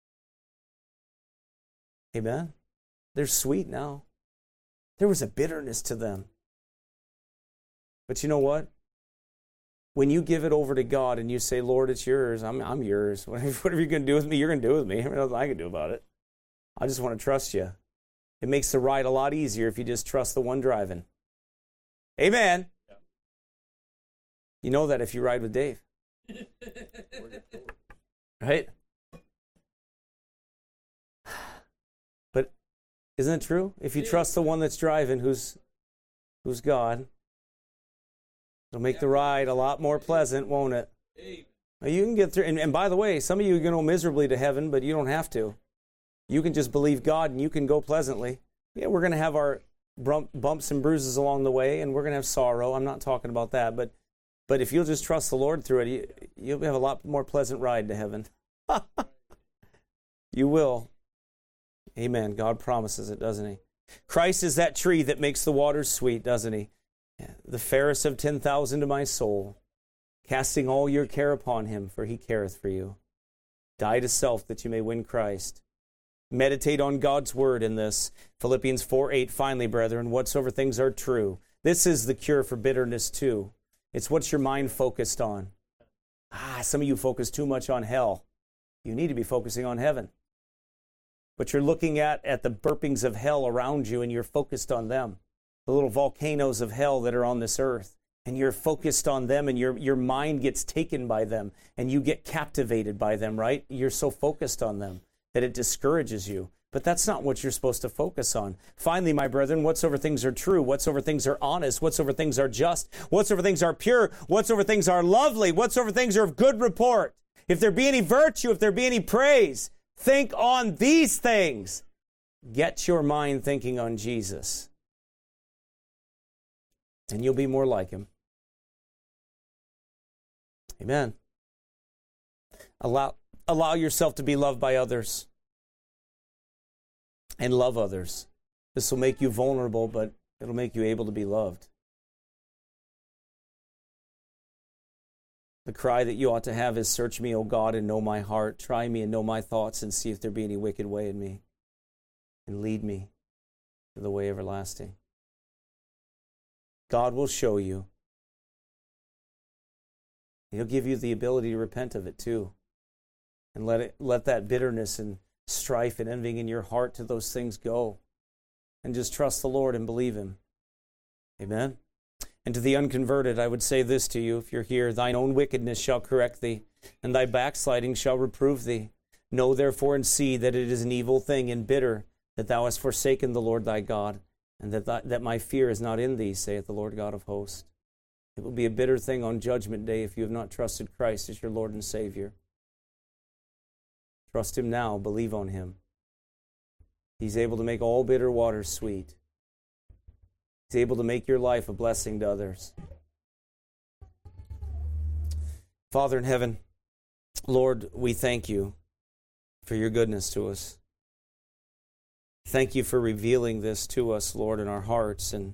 [SPEAKER 1] Amen? They're sweet now. There was a bitterness to them. But you know what? When you give it over to God and you say, Lord, it's yours, I'm I'm yours. Whatever you're going to do with me, you're going to do with me. There's nothing I can do about it. I just want to trust you. It makes the ride a lot easier if you just trust the one driving. Amen. Yeah. You know that if you ride with Dave. Right? But isn't it true? If you trust the one that's driving, who's who's God, it'll make the ride a lot more pleasant, won't it? You can get through. And, and by the way, some of you are going to go miserably to heaven, but you don't have to. You can just believe God and you can go pleasantly. Yeah, we're going to have our bumps and bruises along the way, and we're going to have sorrow. I'm not talking about that. But but if you'll just trust the Lord through it, you, you'll have a lot more pleasant ride to heaven. You will. Amen. God promises it, doesn't he? Christ is that tree that makes the waters sweet, doesn't he? The fairest of ten thousand to my soul, casting all your care upon him, for he careth for you. Die to self that you may win Christ. Meditate on God's word in this. Philippians four eight, finally, brethren, whatsoever things are true. This is the cure for bitterness too. It's what's your mind focused on. Ah, some of you focus too much on hell. You need to be focusing on heaven. But you're looking at, at the burpings of hell around you, and you're focused on them. The little volcanoes of hell that are on this earth, and you're focused on them, and your, your mind gets taken by them, and you get captivated by them, right? You're so focused on them that it discourages you. But that's not what you're supposed to focus on. Finally, my brethren, whatsoever things are true, whatsoever things are honest, whatsoever things are just, whatsoever things are pure, whatsoever things are lovely, whatsoever things are of good report, if there be any virtue, if there be any praise, think on these things. Get your mind thinking on Jesus, and you'll be more like him. Amen. Allow, allow yourself to be loved by others. And love others. This will make you vulnerable, but it'll make you able to be loved. The cry that you ought to have is, search me, O God, and know my heart. Try me and know my thoughts, and see if there be any wicked way in me. And lead me to the way everlasting. God will show you. He'll give you the ability to repent of it too. And let it let that bitterness and strife and envying in your heart to those things go. And just trust the Lord and believe him. Amen. And to the unconverted, I would say this to you, if you're here, thine own wickedness shall correct thee, and thy backsliding shall reprove thee. Know therefore and see that it is an evil thing and bitter that thou hast forsaken the Lord thy God, and that, th- that my fear is not in thee, saith the Lord God of hosts. It will be a bitter thing on Judgment Day if you have not trusted Christ as your Lord and Savior. Trust him now. Believe on him. He's able to make all bitter waters sweet. He's able to make your life a blessing to others. Father in heaven, Lord, we thank you for your goodness to us. Thank you for revealing this to us, Lord, in our hearts. And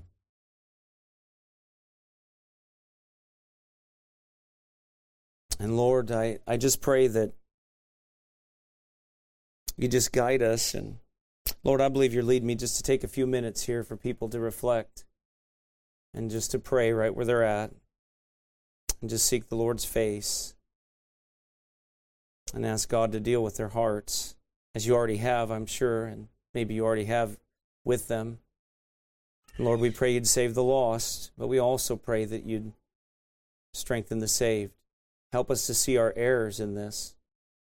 [SPEAKER 1] And Lord, I, I just pray that you just guide us. And Lord, I believe you're leading me just to take a few minutes here for people to reflect and just to pray right where they're at and just seek the Lord's face. and ask God to deal with their hearts, as you already have, I'm sure, and maybe you already have with them. Lord, we pray you'd save the lost, but we also pray that you'd strengthen the saved. Help us to see our errors in this.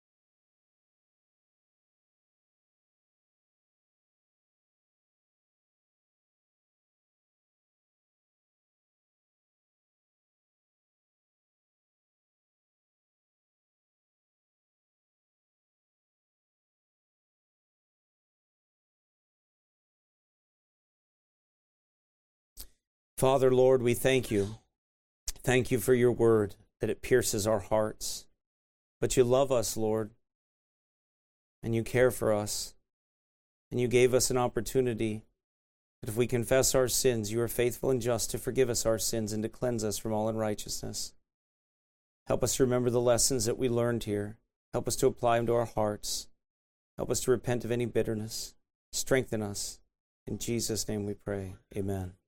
[SPEAKER 1] Father, Lord, we thank you. Thank you for your word, that it pierces our hearts. But you love us, Lord, and you care for us. And you gave us an opportunity that if we confess our sins, you are faithful and just to forgive us our sins and to cleanse us from all unrighteousness. Help us to remember the lessons that we learned here. Help us to apply them to our hearts. Help us to repent of any bitterness. Strengthen us. In Jesus' name we pray. Amen.